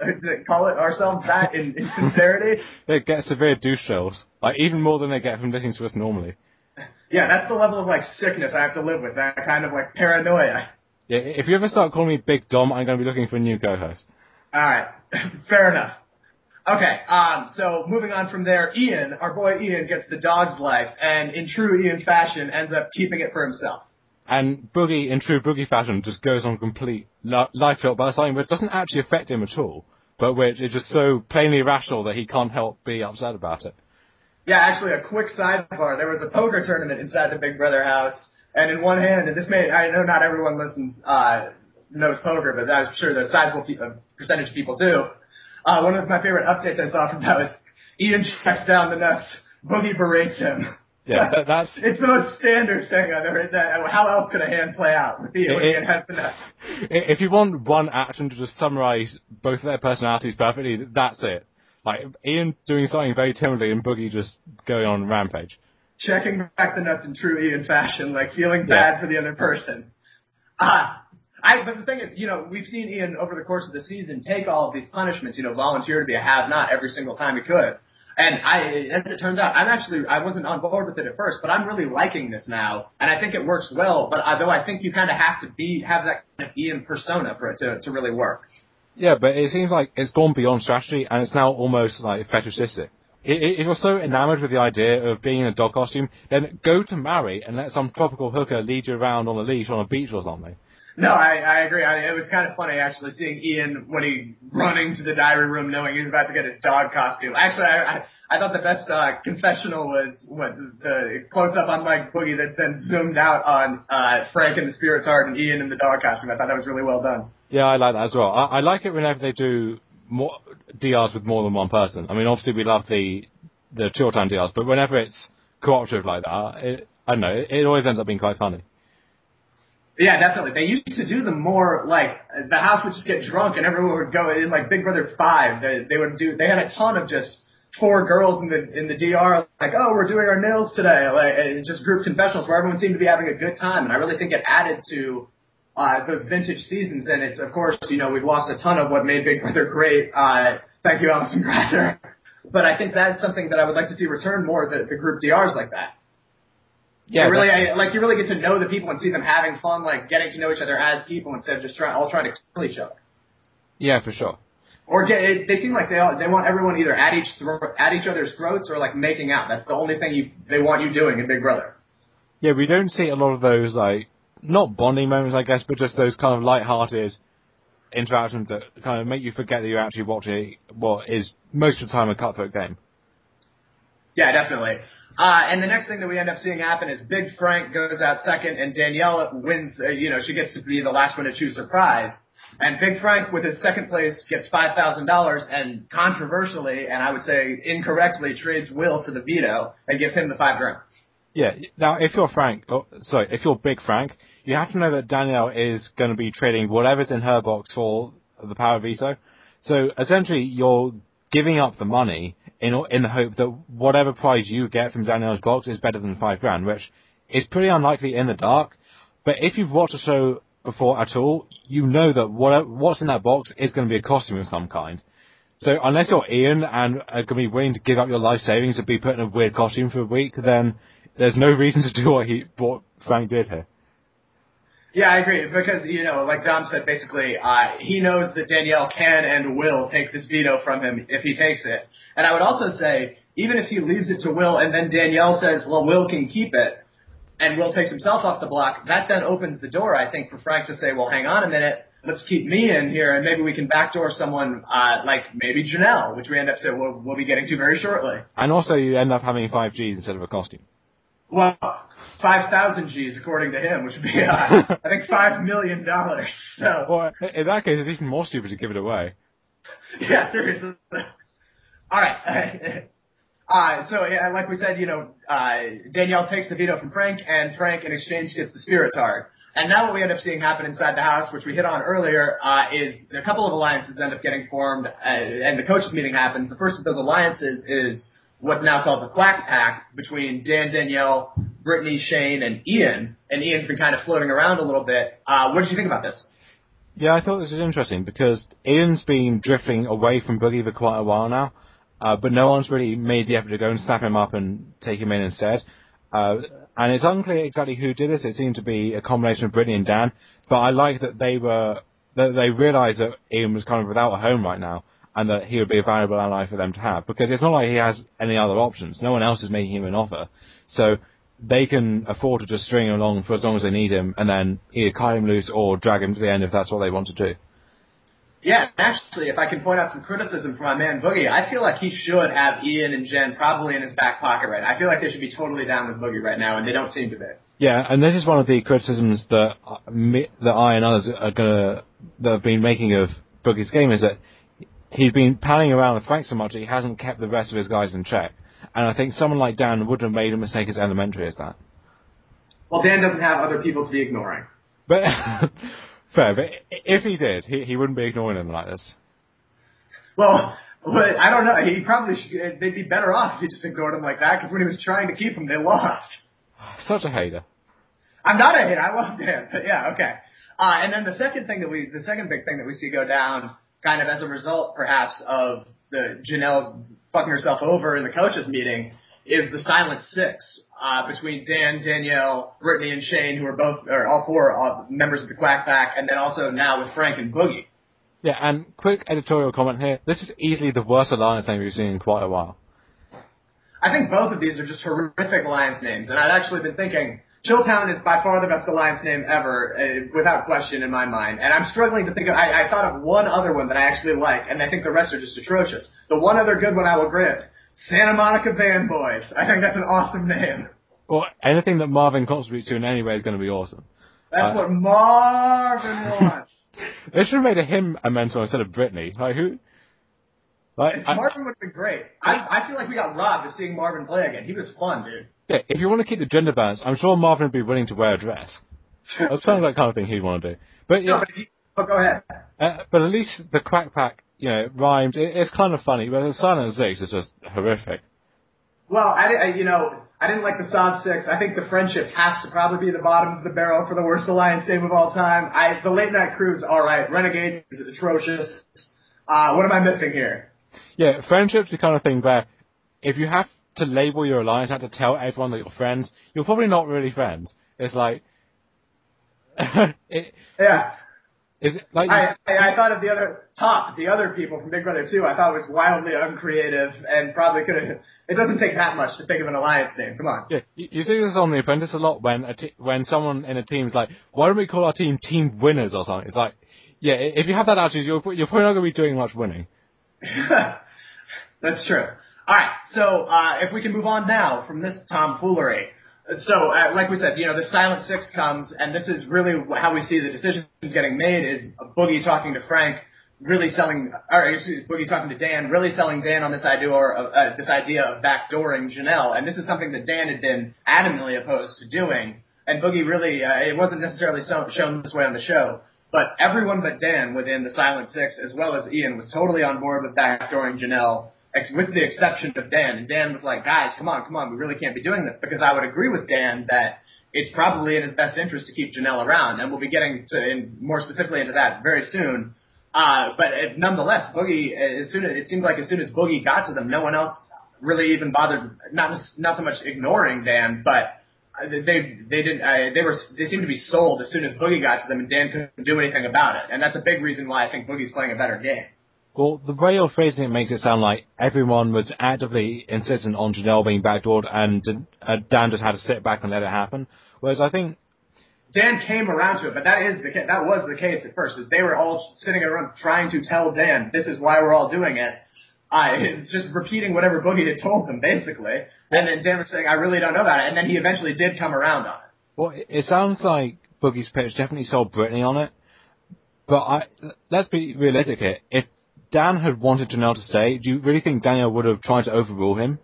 ourselves that in sincerity. They get severe douche shells, like even more than they get from listening to us normally. Yeah, that's the level of like sickness I have to live with, that kind of like paranoia. Yeah, if you ever start calling me Big Dom, I'm going to be looking for a new co-host. Alright, fair enough. Okay, so moving on from there, Ian, our boy Ian, gets the dog's life, and in true Ian fashion, ends up keeping it for himself. And Boogie, in true Boogie fashion, just goes on complete life tilt by something which doesn't actually affect him at all, but which is just so plainly irrational that he can't help be upset about it. Yeah, actually, a quick sidebar. There was a poker tournament inside the Big Brother house, and in one hand, and I know not everyone knows poker, but I'm sure there's a sizable percentage of people do. One of my favorite updates I saw from that was Ian checks down the nuts, Boogie berates him. Yeah, that's... It's the most standard thing I've ever heard. How else could a hand play out with Ian when Ian has the nuts? If you want one action to just summarize both of their personalities perfectly, that's it. Like, Ian doing something very timidly and Boogie just going on rampage. Checking back the nuts in true Ian fashion, like feeling bad for the other person. But the thing is, we've seen Ian over the course of the season take all of these punishments, volunteer to be a have-not every single time he could. And as it turns out, I wasn't on board with it at first, but I'm really liking this now, and I think it works well, but though I think you kind of have to have that kind of Ian persona for it to really work. Yeah, but it seems like it's gone beyond strategy, and it's now almost like fetishistic. If you're so enamored with the idea of being in a dog costume, then go to Maui and let some tropical hooker lead you around on a leash on a beach or something. No, I agree. It was kind of funny actually seeing Ian when he running to the diary room knowing he was about to get his dog costume. Actually, I thought the best confessional was the close up on Mike Boogie that then zoomed out on Frank in the Spirit's Heart and Ian in the dog costume. I thought that was really well done. Yeah, I like that as well. I like it whenever they do more DRs with more than one person. I mean, obviously we love the chill time DRs, but whenever it's cooperative like that, I don't know, it always ends up being quite funny. Yeah, definitely. They used to do them more like the house would just get drunk and everyone would go in like Big Brother 5. They had a ton of just 4 girls in the DR like, oh, we're doing our nails today, and just group confessionals where everyone seemed to be having a good time, and I really think it added to those vintage seasons. And it's, of course, we've lost a ton of what made Big Brother great. Thank you, Alison Grather. But I think that's something that I would like to see return more, the group DRs like that. Yeah, you really get to know the people and see them having fun, like getting to know each other as people instead of just all trying to kill each other. Yeah, for sure. Or they seem like they want everyone either at each other's throats or like making out. That's the only thing they want you doing in Big Brother. Yeah, we don't see a lot of those like not bonding moments, I guess, but just those kind of lighthearted interactions that kind of make you forget that you're actually watching what is most of the time a cutthroat game. Yeah, definitely. And the next thing that we end up seeing happen is Big Frank goes out second, and Danielle wins. She gets to be the last one to choose her prize. And Big Frank, with his second place, gets $5,000, and controversially, and I would say incorrectly, trades Will for the veto and gives him the $5,000. Yeah. Now, if you're Big Frank, you have to know that Danielle is going to be trading whatever's in her box for the power veto. So essentially, you're giving up the money in the hope that whatever prize you get from Danielle's box is better than $5,000, which is pretty unlikely in the dark. But if you've watched the show before at all, you know that what's in that box is going to be a costume of some kind. So unless you're Ian and are going to be willing to give up your life savings to be put in a weird costume for a week, then there's no reason to do what Frank did here. Yeah, I agree, because, like Dom said, basically, he knows that Danielle can and will take this veto from him if he takes it. And I would also say, even if he leaves it to Will and then Danielle says, well, Will can keep it, and Will takes himself off the block, that then opens the door, I think, for Frank to say, well, hang on a minute, let's keep me in here, and maybe we can backdoor someone like maybe Janelle, which we end up saying we'll be getting to very shortly. And also you end up having 5 Gs instead of a costume. Well, 5,000 Gs, according to him, which would be, I think, $5 million. So. Well, in that case, it's even more stupid to give it away. Yeah, seriously. All right. So, yeah, like we said, Danielle takes the veto from Frank, and Frank, in exchange, gets the Spirit Tard. And now what we end up seeing happen inside the house, which we hit on earlier, is a couple of alliances end up getting formed, and the coaches meeting happens. The first of those alliances is what's now called the Quack Pack between Dan, Danielle, Brittany, Shane, and Ian. And Ian's been kind of floating around a little bit. What did you think about this? Yeah, I thought this was interesting because Ian's been drifting away from Boogie for quite a while now, but no one's really made the effort to go and snap him up and take him in instead. And it's unclear exactly who did this. It seemed to be a combination of Brittany and Dan, but I like that they realised that Ian was kind of without a home right now, and that he would be a valuable ally for them to have, because it's not like he has any other options. No one else is making him an offer. So they can afford to just string him along for as long as they need him, and then either cut him loose or drag him to the end if that's what they want to do. Yeah, actually, if I can point out some criticism from my man Boogie, I feel like he should have Ian and Jen probably in his back pocket right now. I feel like they should be totally down with Boogie right now, and they don't seem to be. Yeah, and this is one of the criticisms that I and others that have been making of Boogie's game, is that he's been palling around with Frank so much that he hasn't kept the rest of his guys in check. And I think someone like Dan wouldn't have made a mistake as elementary as that. Well, Dan doesn't have other people to be ignoring. But fair, but if he did, he wouldn't be ignoring them like this. Well, I don't know. He probably should, they'd be better off if he just ignored them like that, because when he was trying to keep them, they lost. Such a hater. I'm not a hater. I love Dan. But yeah, okay. And then the second big thing that we see go down, kind of as a result, perhaps, of the Janelle fucking herself over in the coaches meeting, is the Silent Six between Dan, Danielle, Brittany, and Shane, who are all four members of the Quack Pack, and then also now with Frank and Boogie. Yeah, and quick editorial comment here. This is easily the worst alliance name we've seen in quite a while. I think both of these are just horrific alliance names, and I've actually been thinking Chilltown is by far the best alliance name ever, without question in my mind. And I'm struggling to think of, I thought of one other one that I actually like, and I think the rest are just atrocious. The one other good one I will grant, Santa Monica Band Boys. I think that's an awesome name. Well, anything that Marvin contributes to in any way is going to be awesome. That's what Marvin wants. They should have made him a mentor instead of Brittany. Like, who? Marvin would have been great. I feel like we got robbed of seeing Marvin play again. He was fun, dude. Yeah, if you want to keep the gender balance, I'm sure Marvin would be willing to wear a dress. That sounds like the kind of thing he'd want to do. But yeah, no, go ahead. But at least the Quack Pack, rhymed. It's kind of funny, but the Silent Six is just horrific. Well, I didn't like the Sod Six. I think the Friendship has to probably be the bottom of the barrel for the worst alliance name of all time. The Late Night Crew's all right. Renegade is atrocious. What am I missing here? Yeah, Friendship's the kind of thing where if you have to label your alliance, have to tell everyone that you're friends, you're probably not really friends. It's like... yeah. Is it like I thought of the other people from Big Brother 2, I thought it was wildly uncreative and probably could have... It doesn't take that much to think of an alliance name. Come on. Yeah, you see this on The Apprentice a lot when someone in a team's like, why don't we call our team Team Winners or something? It's like, Yeah, if you have that attitude, you're probably not going to be doing much winning. That's true. All right, so if we can move on now from this tomfoolery. So, like we said, the Silent Six comes, and this is really how we see the decisions getting made, is Boogie talking to Frank, Boogie talking to Dan, really selling Dan on this idea of backdooring Janelle, and this is something that Dan had been adamantly opposed to doing, and Boogie really, it wasn't necessarily shown this way on the show, but everyone but Dan within the Silent Six, as well as Ian, was totally on board with backdooring Janelle, with the exception of Dan. And Dan was like, guys, come on, we really can't be doing this, because I would agree with Dan that it's probably in his best interest to keep Janelle around, and we'll be getting more specifically into that very soon. But nonetheless, Boogie, it seemed like as soon as Boogie got to them, no one else really even bothered, not so much ignoring Dan, but they seemed to be sold as soon as Boogie got to them, and Dan couldn't do anything about it. And that's a big reason why I think Boogie's playing a better game. Well, the way you're phrasing it makes it sound like everyone was actively insistent on Janelle being backdoored, and Dan just had to sit back and let it happen. Whereas I think Dan came around to it, but that was the case at first. Is they were all sitting around trying to tell Dan, this is why we're all doing it. Just repeating whatever Boogie had told them, basically. And then Dan was saying, I really don't know about it. And then he eventually did come around on it. Well, it sounds like Boogie's pitch definitely sold Brittany on it. But let's be realistic here. If Dan had wanted Janelle to stay, do you really think Daniel would have tried to overrule him?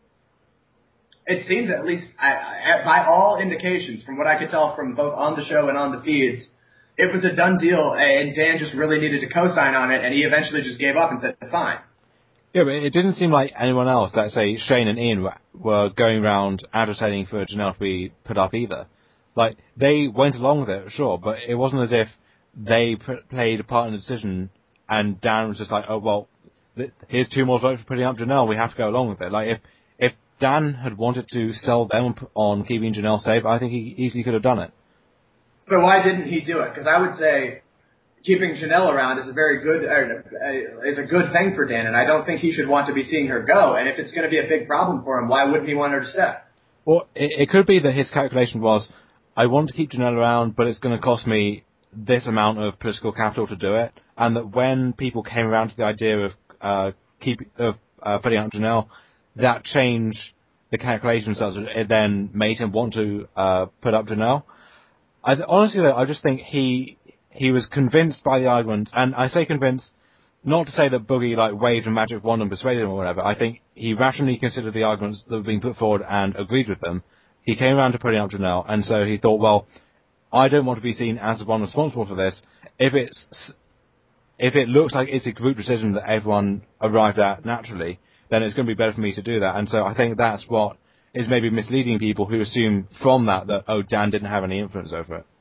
It seemed, at least by all indications, from what I could tell from both on the show and on the feeds, it was a done deal, and Dan just really needed to co-sign on it, and he eventually just gave up and said, fine. Yeah, but it didn't seem like anyone else, let's say Shane and Ian, were going around advocating for Janelle to be put up either. Like, they went along with it, sure, but it wasn't as if they played a part in the decision, and Dan was just like, oh, well, here's 2 more votes for putting up Janelle, we have to go along with it. Like, if Dan had wanted to sell them on keeping Janelle safe, I think he easily could have done it. So why didn't he do it? Because I would say keeping Janelle around is a good thing for Dan, and I don't think he should want to be seeing her go. And if it's going to be a big problem for him, why wouldn't he want her to stay? Well, it could be that his calculation was, I want to keep Janelle around, but it's going to cost me this amount of political capital to do it, and that when people came around to the idea of putting out Janelle, that changed the calculations such that it then made him want to put up Janelle. Honestly, though, I just think he was convinced by the arguments, and I say convinced, not to say that Boogie waved a magic wand and persuaded him or whatever. I think he rationally considered the arguments that were being put forward and agreed with them. He came around to putting up Janelle, and so he thought, well, I don't want to be seen as the one responsible for this. If it looks like it's a group decision that everyone arrived at naturally, then it's going to be better for me to do that. And so I think that's what is maybe misleading people who assume from that, Dan didn't have any influence over it.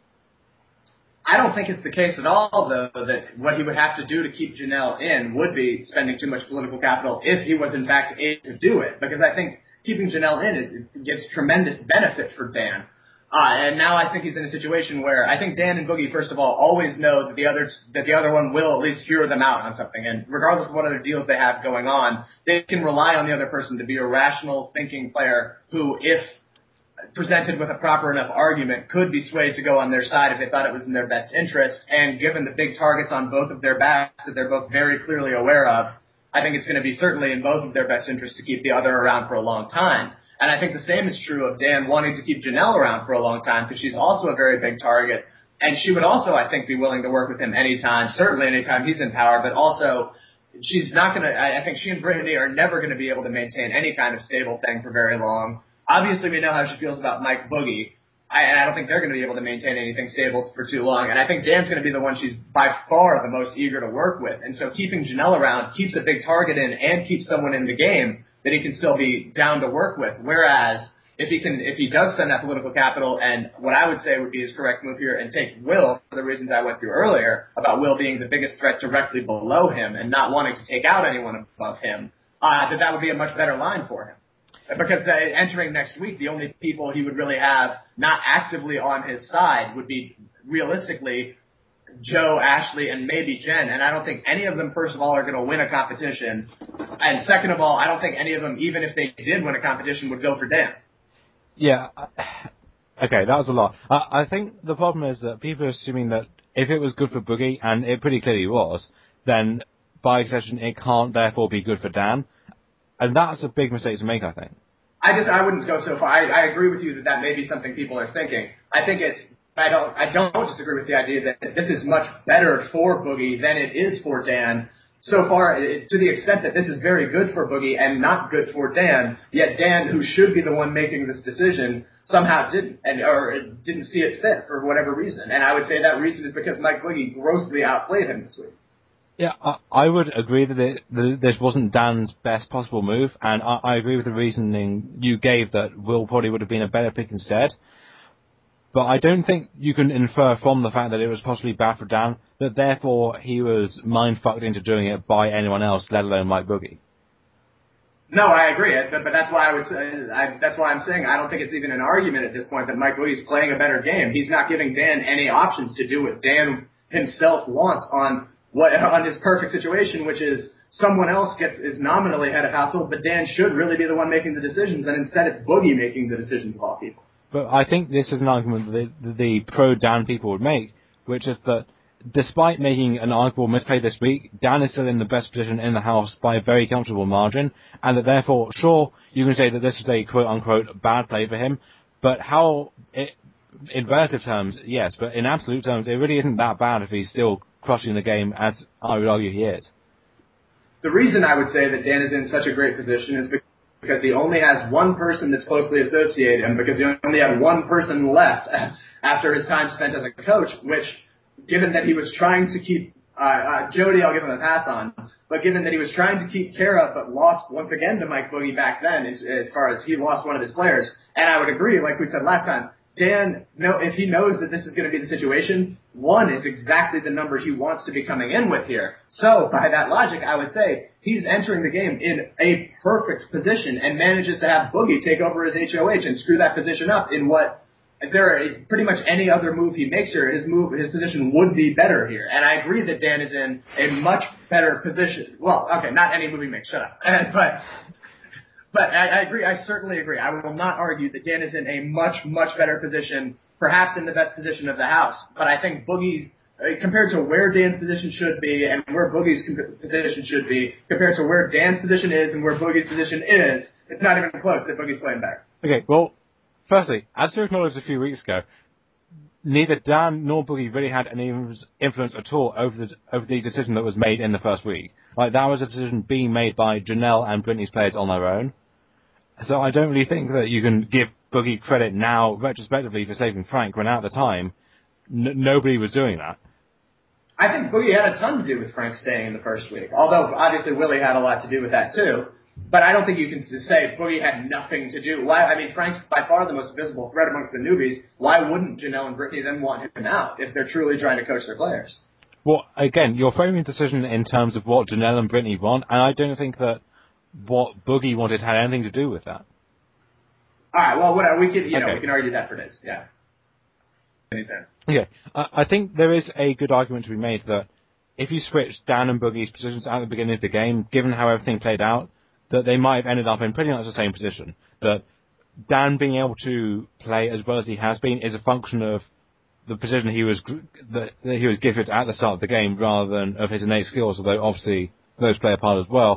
I don't think it's the case at all, though, that what he would have to do to keep Janelle in would be spending too much political capital if he was, in fact, able to do it. Because I think keeping Janelle in gives tremendous benefit for Dan. And now I think he's in a situation where I think Dan and Boogie, first of all, always know that the other one will at least hear them out on something. And regardless of what other deals they have going on, they can rely on the other person to be a rational, thinking player who, if presented with a proper enough argument, could be swayed to go on their side if they thought it was in their best interest. And given the big targets on both of their backs that they're both very clearly aware of, I think it's going to be certainly in both of their best interest to keep the other around for a long time. And I think the same is true of Dan wanting to keep Janelle around for a long time because she's also a very big target. And she would also, I think, be willing to work with him anytime, certainly anytime he's in power, but also she's not going to, I think she and Brittany are never going to be able to maintain any kind of stable thing for very long. Obviously, we know how she feels about Mike Boogie, and I don't think they're going to be able to maintain anything stable for too long. And I think Dan's going to be the one she's by far the most eager to work with. And so keeping Janelle around keeps a big target in and keeps someone in the game that he can still be down to work with. Whereas if he does spend that political capital, and what I would say would be his correct move here, and take Will for the reasons I went through earlier about Will being the biggest threat directly below him and not wanting to take out anyone above him, that would be a much better line for him. Because entering next week, the only people he would really have not actively on his side would be realistically Joe, Ashley, and maybe Jen. And I don't think any of them, first of all, are going to win a competition. And second of all, I don't think any of them, even if they did win a competition, would go for Dan. Yeah. Okay, that was a lot. I think the problem is that people are assuming that if it was good for Boogie, and it pretty clearly was, then by extension it can't therefore be good for Dan. And that's a big mistake to make, I think. I wouldn't go so far. I agree with you that may be something people are thinking. I don't disagree with the idea that this is much better for Boogie than it is for Dan. So far, to the extent that this is very good for Boogie and not good for Dan, yet Dan, who should be the one making this decision, somehow didn't, or didn't see it fit for whatever reason. And I would say that reason is because Mike Boogie grossly outplayed him this week. Yeah, I would agree that this wasn't Dan's best possible move, and I agree with the reasoning you gave that Will probably would have been a better pick instead. But I don't think you can infer from the fact that it was possibly bad for Dan that therefore he was mind-fucked into doing it by anyone else, let alone Mike Boogie. No, I agree, but that's why that's why I'm saying I don't think it's even an argument at this point that Mike Boogie's playing a better game. He's not giving Dan any options to do what Dan himself wants on his perfect situation, which is someone else is nominally head of household, but Dan should really be the one making the decisions, and instead it's Boogie making the decisions of all people. But I think this is an argument that the pro-Dan people would make, which is that despite making an arguable misplay this week, Dan is still in the best position in the house by a very comfortable margin, and that therefore, sure, you can say that this is a quote-unquote bad play for him, but in relative terms, yes, but in absolute terms, it really isn't that bad if he's still crushing the game, as I would argue he is. The reason I would say that Dan is in such a great position is because he only has one person that's closely associated and because he only had one person left after his time spent as a coach, which, given that he was trying to keep Jody, I'll give him a pass on, but given that he was trying to keep Kara but lost once again to Mike Boogie back then as far as he lost one of his players, and I would agree, like we said last time, Dan, if he knows that this is going to be the situation, 1 is exactly the number he wants to be coming in with here. So, by that logic, I would say he's entering the game in a perfect position and manages to have Boogie take over his HOH and screw that position up in what pretty much any other move he makes here, his position would be better here. And I agree that Dan is in a much better position. Well, okay, not any move he makes, shut up. But I agree, I certainly agree. I will not argue that Dan is in a much, much better position, perhaps in the best position of the house. But I think Boogie's, compared to where Dan's position should be and where Boogie's position should be, compared to where Dan's position is and where Boogie's position is, it's not even close that Boogie's playing better. Okay, well, firstly, as you acknowledged a few weeks ago, neither Dan nor Boogie really had any influence at all over the decision that was made in the first week. Like, that was a decision being made by Janelle and Brittany's players on their own. So I don't really think that you can give Boogie credit now, retrospectively, for saving Frank, when at the time, nobody was doing that. I think Boogie had a ton to do with Frank staying in the first week, although obviously Willie had a lot to do with that too. But I don't think you can say Boogie had nothing to do. Frank's by far the most visible threat amongst the newbies. Why wouldn't Janelle and Brittany then want him out if they're truly trying to coach their players? Well, again, you're framing the decision in terms of what Janelle and Brittany want, and I don't think that what Boogie wanted had anything to do with that. All right, well, whatever. We can argue that for days. Yeah. Okay, I think there is a good argument to be made that if you switch Dan and Boogie's positions at the beginning of the game, given how everything played out, that they might have ended up in pretty much the same position. That Dan being able to play as well as he has been is a function of the position he was gifted at the start of the game rather than of his innate skills, although obviously those play a part as well.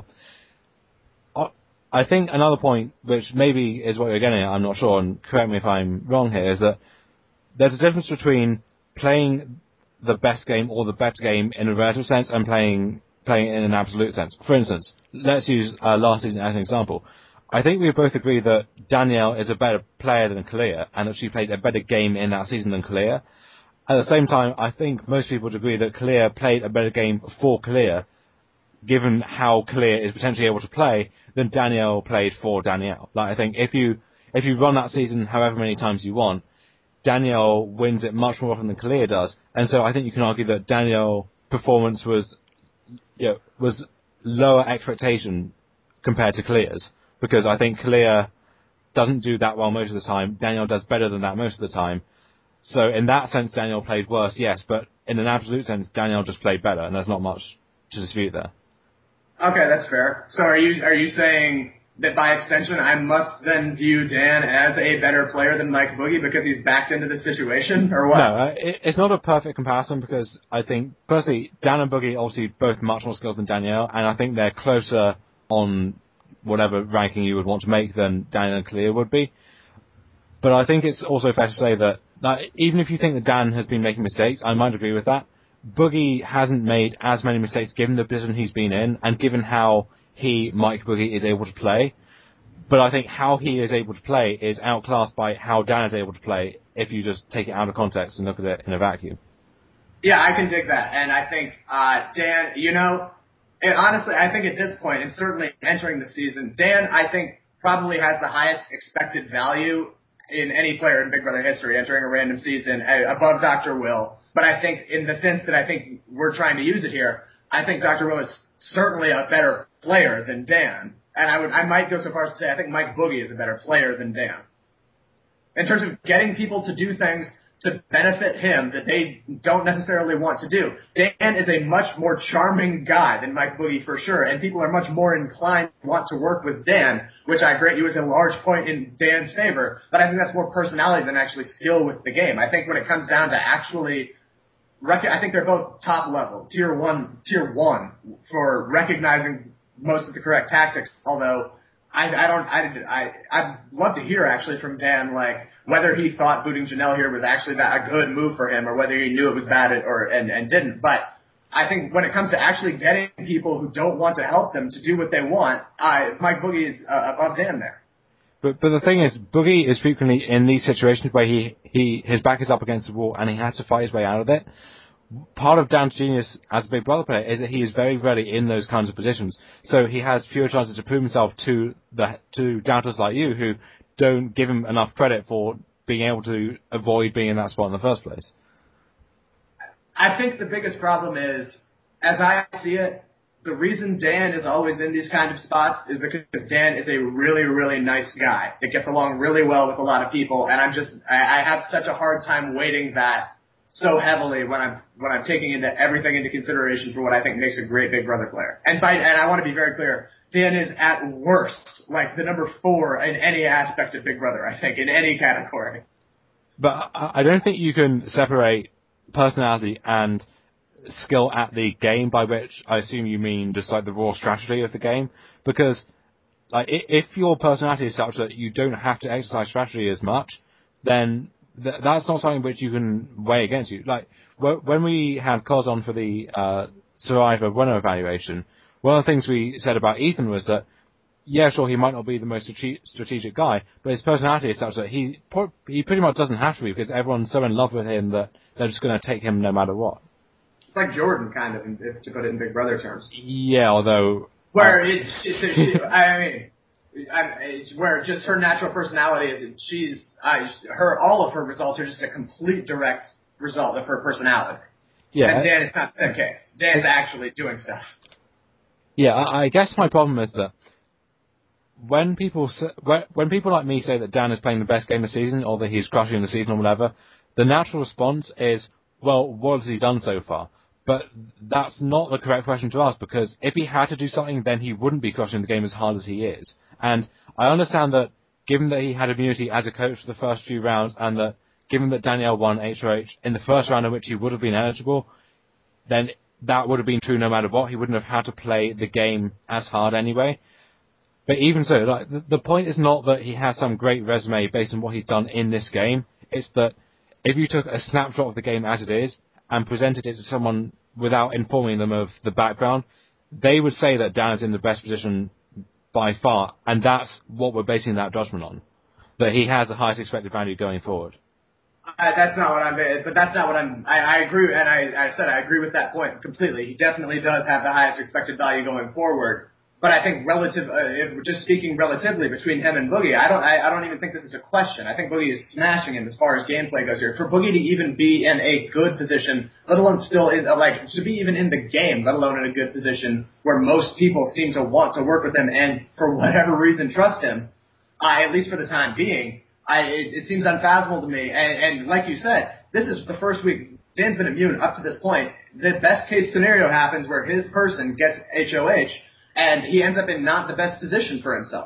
I think another point, which maybe is what you're getting at, I'm not sure, and correct me if I'm wrong here, is that there's a difference between playing the best game or the better game in a relative sense and playing in an absolute sense. For instance, let's use last season as an example. I think we both agree that Danielle is a better player than Kalia, and that she played a better game in that season than Kalia. At the same time, I think most people would agree that Kalia played a better game for Kalia, given how Kalia is potentially able to play, than Danielle played for Danielle. Like, I think if you run that season however many times you want, Danielle wins it much more often than Kalia does, and so I think you can argue that Danielle's performance was lower expectation compared to Kalia's, because I think Kalia doesn't do that well most of the time. Danielle does better than that most of the time. So in that sense, Danielle played worse, yes, but in an absolute sense, Danielle just played better, and there's not much to dispute there. Okay, that's fair. So are you saying that by extension I must then view Dan as a better player than Mike Boogie because he's backed into the situation, or what? No, it's not a perfect comparison because I think, personally, Dan and Boogie obviously both much more skilled than Danielle, and I think they're closer on whatever ranking you would want to make than Daniel and Kalia would be. But I think it's also fair to say that even if you think that Dan has been making mistakes, I might agree with that. Boogie hasn't made as many mistakes given the position he's been in and given how Mike Boogie, is able to play. But I think how he is able to play is outclassed by how Dan is able to play if you just take it out of context and look at it in a vacuum. Yeah, I can dig that. And I think Dan, honestly, I think at this point, and certainly entering the season, Dan, I think, probably has the highest expected value in any player in Big Brother history entering a random season above Dr. Will. But I think in the sense that I think we're trying to use it here, I think Dr. Will is certainly a better player than Dan. And I might go so far as to say I think Mike Boogie is a better player than Dan. In terms of getting people to do things to benefit him that they don't necessarily want to do. Dan is a much more charming guy than Mike Boogie for sure, and people are much more inclined to want to work with Dan, which I grant you is a large point in Dan's favor, but I think that's more personality than actually skill with the game. I think when it comes down to actually I think they're both top level, tier one for recognizing most of the correct tactics, although I'd love to hear actually from Dan, like, whether he thought booting Janelle here was actually a good move for him or whether he knew it was bad and didn't. But I think when it comes to actually getting people who don't want to help them to do what they want, Mike Boogie is above Dan there. But the thing is, Boogie is frequently in these situations where his back is up against the wall and he has to fight his way out of it. Part of Dan's genius as a Big Brother player is that he is very ready in those kinds of positions. So he has fewer chances to prove himself to doubters like you who don't give him enough credit for being able to avoid being in that spot in the first place. I think the biggest problem is, as I see it, the reason Dan is always in these kind of spots is because Dan is a really, really nice guy that gets along really well with a lot of people, and I have such a hard time weighting that so heavily when I'm taking everything into consideration for what I think makes a great Big Brother player. And I want to be very clear, Dan is at worst like the number 4 in any aspect of Big Brother, I think, in any category. But I don't think you can separate personality and skill at the game, by which I assume you mean just like the raw strategy of the game, because like if your personality is such that you don't have to exercise strategy as much, then that's not something which you can weigh against you. Like when we had Cos on for the Survivor winner evaluation, one of the things we said about Ethan was that, yeah, sure, he might not be the most strategic guy, but his personality is such that he pretty much doesn't have to be, because everyone's so in love with him that they're just going to take him no matter what. It's like Jordan, kind of, to put it in Big Brother terms. Yeah, although where where just her natural personality is, all of her results are just a complete direct result of her personality. Yeah, and Dan, it's not the same case. Dan's actually doing stuff. Yeah, I guess my problem is that when people like me say that Dan is playing the best game of the season, or that he's crushing the season or whatever, the natural response is, well, what has he done so far? But that's not the correct question to ask, because if he had to do something, then he wouldn't be crushing the game as hard as he is. And I understand that, given that he had immunity as a coach for the first few rounds, and that given that Danielle won HOH in the first round in which he would have been eligible, then that would have been true no matter what. He wouldn't have had to play the game as hard anyway. But even so, like, the point is not that he has some great resume based on what he's done in this game. It's that if you took a snapshot of the game as it is and presented it to someone without informing them of the background, they would say that Dan is in the best position by far, and that's what we're basing that judgment on. That he has the highest expected value going forward. That's not what I agree, and I said I agree with that point completely. He definitely does have the highest expected value going forward. But I think just speaking relatively between him and Boogie, I don't even think this is a question. I think Boogie is smashing him as far as gameplay goes here. For Boogie to even be in a good position, let alone still to be even in the game, let alone in a good position where most people seem to want to work with him and for whatever reason trust him, at least for the time being, it seems unfathomable to me. And like you said, this is the first week. Dan's been immune up to this point. The best case scenario happens where his person gets HOH, and he ends up in not the best position for himself.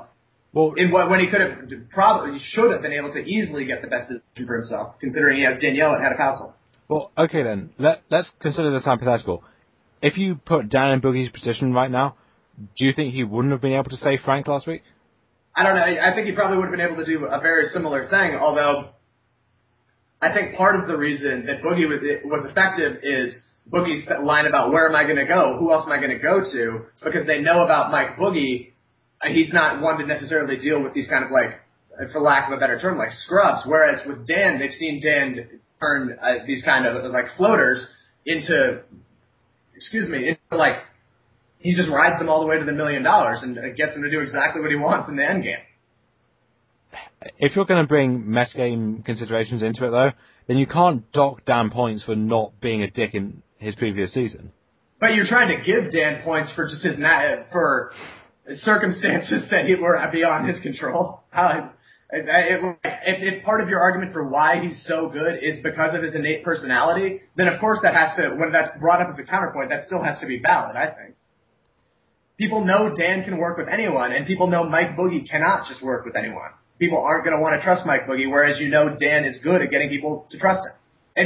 Well, when he could have probably should have been able to easily get the best position for himself, considering he has Danielle at head of household. Well, okay then. Let's consider this hypothetical. If you put Dan in Boogie's position right now, do you think he wouldn't have been able to save Frank last week? I don't know. I think he probably would have been able to do a very similar thing, although I think part of the reason that Boogie was effective is Boogie's line about where am I going to go, who else am I going to go to, because they know about Mike Boogie. He's not one to necessarily deal with these kind of like, for lack of a better term, like scrubs, whereas with Dan, they've seen Dan turn these kind of like floaters into like, he just rides them all the way to the $1 million and gets them to do exactly what he wants in the end game. If you're going to bring metagame considerations into it, though, then you can't dock Dan points for not being a dick in his previous season. But you're trying to give Dan points for just for circumstances that were beyond his control. If part of your argument for why he's so good is because of his innate personality, then of course when that's brought up as a counterpoint, that still has to be valid, I think. People know Dan can work with anyone, and people know Mike Boogie cannot just work with anyone. People aren't going to want to trust Mike Boogie, whereas Dan is good at getting people to trust him.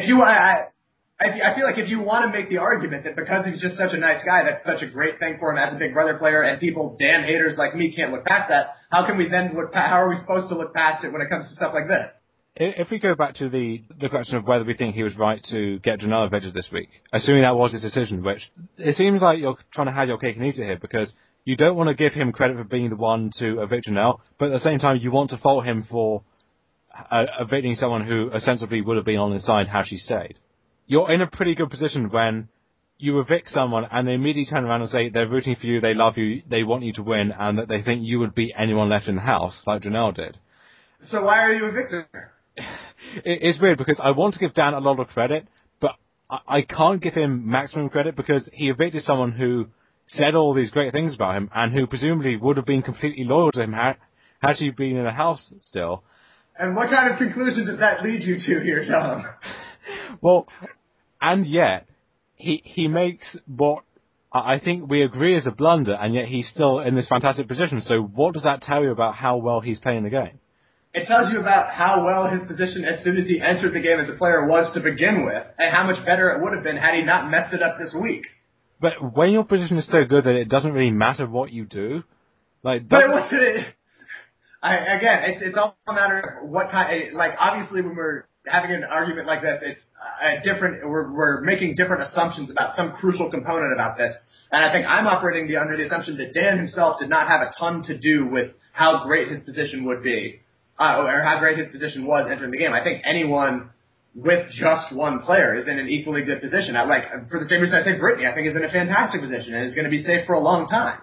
I feel like if you want to make the argument that because he's just such a nice guy, that's such a great thing for him as a Big Brother player, and people, Dan haters like me, can't look past that, how are we supposed to look past it when it comes to stuff like this? If we go back to the question of whether we think he was right to get Janela evicted this week, assuming that was his decision, which it seems like you're trying to have your cake and eat it here, because you don't want to give him credit for being the one to evict Janelle, but at the same time you want to fault him for evicting someone who ostensibly would have been on his side had she stayed. You're in a pretty good position when you evict someone and they immediately turn around and say they're rooting for you, they love you, they want you to win, and that they think you would beat anyone left in the house, like Janelle did. So why are you evicting her? It's weird because I want to give Dan a lot of credit, but I can't give him maximum credit because he evicted someone who said all these great things about him and who presumably would have been completely loyal to him had she been in the house still. And what kind of conclusion does that lead you to here, Tom? Well, and yet, he makes what I think we agree is a blunder, and yet he's still in this fantastic position. So what does that tell you about how well he's playing the game? It tells you about how well his position as soon as he entered the game as a player was to begin with, and how much better it would have been had he not messed it up this week. But when your position is so good that it doesn't really matter what you do, like... But it wasn't... It's all a matter of what kind... Like, obviously when we're having an argument like this, it's we're making different assumptions about some crucial component about this. And I think I'm operating under the assumption that Dan himself did not have a ton to do with how great his position would be. Or how great his position was entering the game. I think anyone with just one player is in an equally good position. For the same reason I say Brittany, I think is in a fantastic position and is going to be safe for a long time.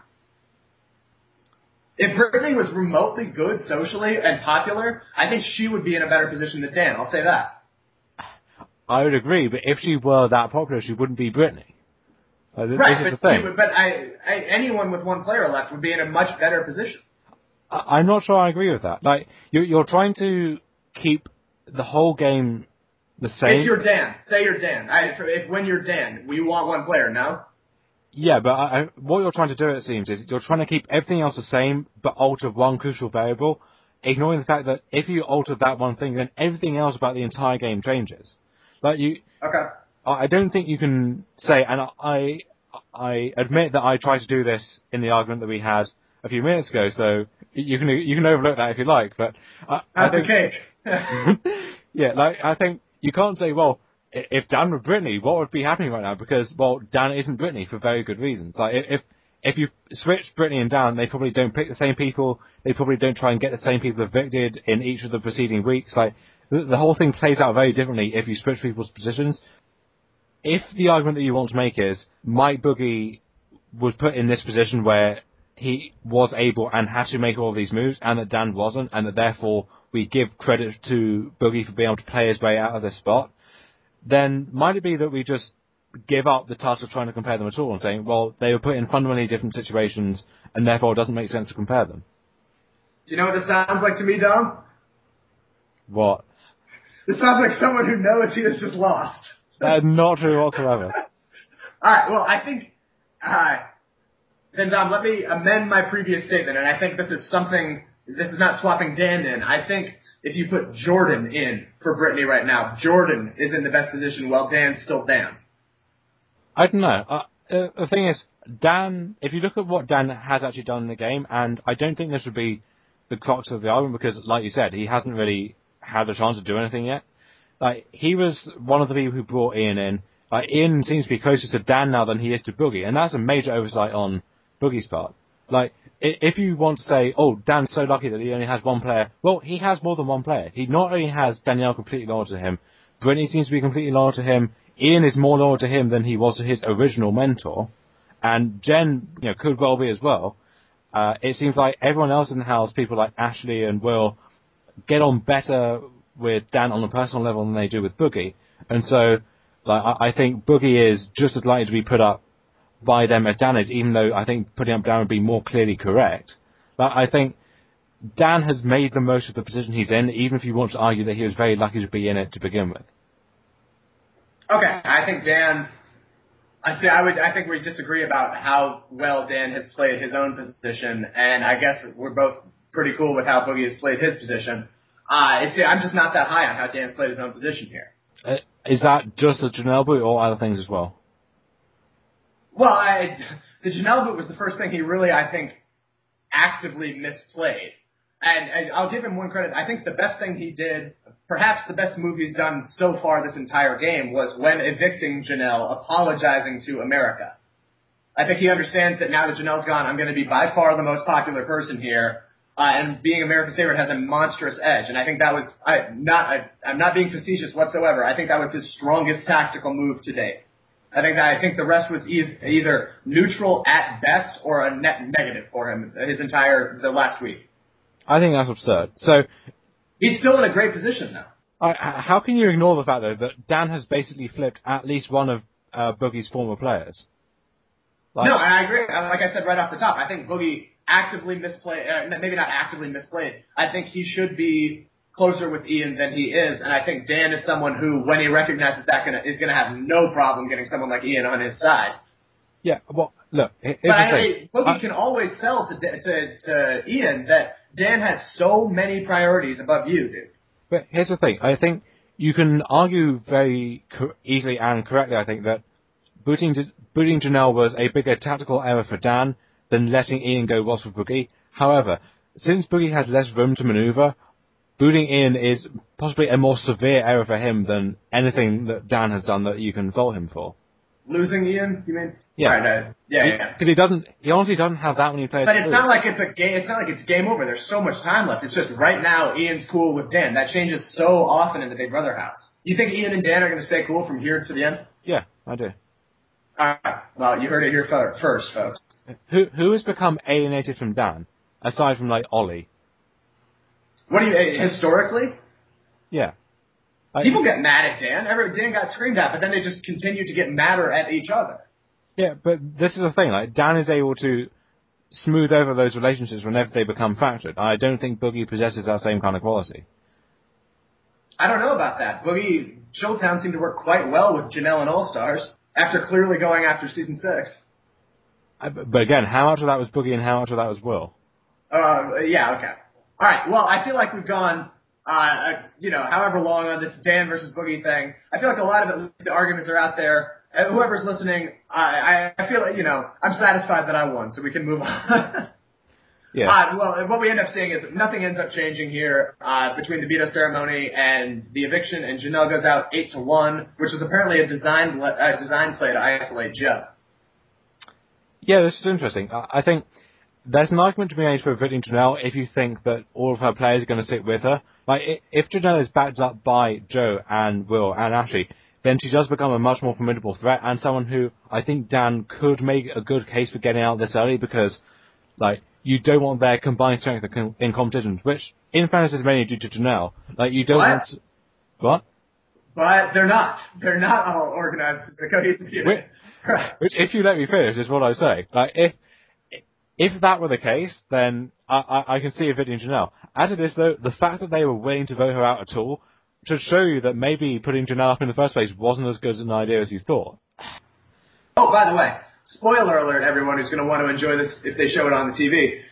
If Brittany was remotely good socially and popular, I think she would be in a better position than Dan. I'll say that. I would agree, but if she were that popular, she wouldn't be Brittany. Right, this is the thing. But anyone with one player left would be in a much better position. I'm not sure I agree with that. Like, you're trying to keep the whole game the same. If you're Dan, say you're Dan. When you're Dan, we want one player, no? Yeah, but what you're trying to do, it seems, is you're trying to keep everything else the same, but alter one crucial variable, ignoring the fact that if you alter that one thing, then everything else about the entire game changes. Okay. I don't think you can say, and I admit that I tried to do this in the argument that we had a few minutes ago, so you can overlook that if you like, but I think... the cake. Yeah, I think you can't say, well, if Dan were Brittany, what would be happening right now? Because, well, Dan isn't Brittany for very good reasons. Like, if you switch Brittany and Dan, they probably don't pick the same people, they probably don't try and get the same people evicted in each of the preceding weeks. Like, the whole thing plays out very differently if you switch people's positions. If the argument that you want to make is Mike Boogie was put in this position where he was able and had to make all these moves, and that Dan wasn't, and that therefore we give credit to Boogie for being able to play his way out of this spot, then might it be that we just give up the task of trying to compare them at all and saying, well, they were put in fundamentally different situations, and therefore it doesn't make sense to compare them? Do you know what this sounds like to me, Dom? What? This sounds like someone who knows he has just lost. Not true whatsoever. Alright, well, I think... then, Dom, let me amend my previous statement, and I think this is something this is not swapping Dan in. I think if you put Jordan in for Brittany right now, Jordan is in the best position while Dan's still Dan. I don't know. The thing is, Dan, if you look at what Dan has actually done in the game, and I don't think this would be the crux of the argument because, like you said, he hasn't really had the chance to do anything yet. Like, he was one of the people who brought Ian in. Like, Ian seems to be closer to Dan now than he is to Boogie, and that's a major oversight on Boogie's part. Like, if you want to say, oh, Dan's so lucky that he only has one player, well, he has more than one player. He not only has Danielle completely loyal to him, Brittany seems to be completely loyal to him, Ian is more loyal to him than he was to his original mentor, and Jen, could well be as well. It seems like everyone else in the house, people like Ashley and Will, get on better with Dan on a personal level than they do with Boogie. And so, like, I think Boogie is just as likely to be put up by them as Dan is, even though I think putting up Dan would be more clearly correct. But I think Dan has made the most of the position he's in, even if you want to argue that he was very lucky to be in it to begin with. Okay, I think Dan. I think we disagree about how well Dan has played his own position, and I guess we're both pretty cool with how Boogie has played his position. I'm just not that high on how Dan's played his own position here. Is that just the Janelle boot or other things as well? Well, the Janelle boot was the first thing he really, I think, actively misplayed. And I'll give him one credit. I think the best thing he did, perhaps the best move he's done so far this entire game, was when evicting Janelle, apologizing to America. I think he understands that now that Janelle's gone, I'm going to be by far the most popular person here, and being America's favorite has a monstrous edge. And I think that was, I'm not being facetious whatsoever. I think that was his strongest tactical move to date. I think the rest was either neutral at best or a net negative for him the last week. I think that's absurd. So he's still in a great position though. How can you ignore the fact though that Dan has basically flipped at least one of Boogie's former players? No, I agree. Like I said right off the top, I think Boogie actively misplayed, maybe not actively misplayed. I think he should be closer with Ian than he is, and I think Dan is someone who, when he recognizes that, is going to have no problem getting someone like Ian on his side. Yeah, well, look, here's but the thing. Boogie can always sell to Ian that Dan has so many priorities above you, dude. But here's the thing. I think you can argue very easily and correctly, I think, that booting Janelle was a bigger tactical error for Dan than letting Ian go was for Boogie. However, since Boogie has less room to maneuver, booting Ian is possibly a more severe error for him than anything that Dan has done that you can fault him for. Losing Ian, you mean? Yeah. Right, yeah. Because he honestly doesn't have that many players. But it's not like it's a game. It's not like it's game over. There's so much time left. It's just right now Ian's cool with Dan. That changes so often in the Big Brother house. You think Ian and Dan are going to stay cool from here to the end? Yeah, I do. Well, you heard it here first, folks. Who has become alienated from Dan aside from like Ollie? What do you historically? Yeah. People get mad at Dan. Dan got screamed at, but then they just continue to get madder at each other. Yeah, but this is the thing. Like, Dan is able to smooth over those relationships whenever they become fractured. I don't think Boogie possesses that same kind of quality. I don't know about that. Boogie, Chilltown seemed to work quite well with Janelle and All-Stars after clearly going after season 6. But again, how much of that was Boogie and how much of that was Will? Yeah, okay. All right, well, I feel like we've gone... however long on this Dan versus Boogie thing. I feel like a lot of the arguments are out there. Whoever's listening, I feel like, I'm satisfied that I won, so we can move on. Yeah. Well, what we end up seeing is nothing ends up changing here between the veto ceremony and the eviction, and Janelle goes out 8-1, which was apparently a design play to isolate Joe. Yeah, this is interesting. I think there's an argument to be made for evicting Janelle if you think that all of her players are going to stick with her. Like, if Janelle is backed up by Joe and Will and Ashley, then she does become a much more formidable threat and someone who I think Dan could make a good case for getting out this early because, like, you don't want their combined strength in competitions, which, in fairness, is mainly due to Janelle. Like, you don't want to... What? But they're not. They're not all organized as a cohesive unit. Which, if you let me finish, is what I say. Like, if that were the case, then I can see evicting Janelle. As it is, though, the fact that they were willing to vote her out at all should show you that maybe putting Janelle up in the first place wasn't as good an idea as you thought. Oh, by the way, spoiler alert, everyone who's going to want to enjoy this if they show it on the TV.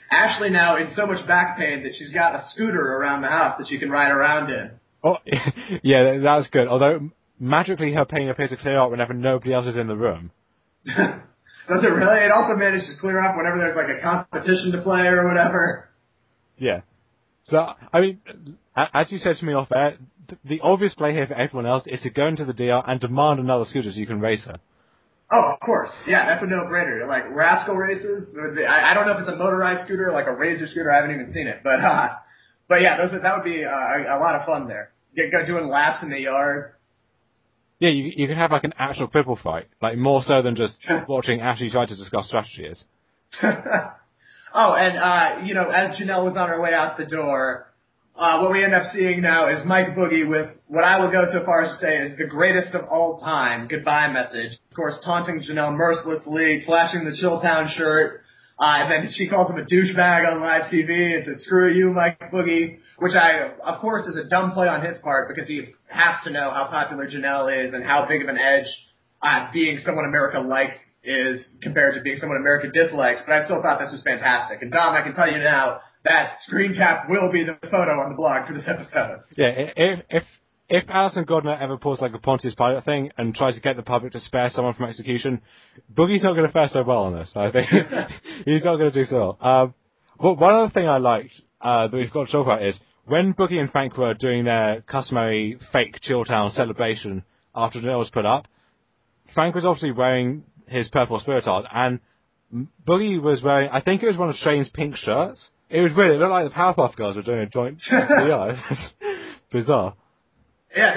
Ashley now in so much back pain that she's got a scooter around the house that she can ride around in. Oh, yeah, that's good. Although, magically her pain appears to clear up whenever nobody else is in the room. Does it really? It also managed to clear up whenever there's like a competition to play or whatever. Yeah. So, I mean, as you said to me off air, the obvious play here for everyone else is to go into the DR and demand another scooter so you can race her. Oh, of course. Yeah, that's a no-brainer. Like, rascal races, I don't know if it's a motorized scooter, like a Razor scooter, I haven't even seen it. But yeah, that would be a lot of fun there. Doing laps in the yard. Yeah, you can have like an actual cripple fight, like more so than just watching Ashley try to discuss strategies. Oh, and as Janelle was on her way out the door, what we end up seeing now is Mike Boogie with what I will go so far as to say is the greatest of all time goodbye message. Of course, taunting Janelle mercilessly, flashing the Chilltown shirt. And then she calls him a douchebag on live TV and says, "Screw you, Mike Boogie," which of course, is a dumb play on his part because he has to know how popular Janelle is and how big of an edge being someone America likes is compared to being someone America dislikes. But I still thought this was fantastic. And Dom, I can tell you now that screen cap will be the photo on the blog for this episode. Yeah, if Alison Gardner ever pulls like a Pontius Pilate thing and tries to get the public to spare someone from execution, Boogie's not going to fare so well on this. I think he's not going to do so well. But one other thing I liked that we've got to talk about is when Boogie and Frank were doing their customary fake Chilltown celebration after Janelle was put up, Frank was obviously wearing his purple spiritard, and Boogie was wearing, I think it was one of Shane's pink shirts. It was weird. It looked like the Powerpuff Girls were doing a joint PR. Bizarre. Yeah,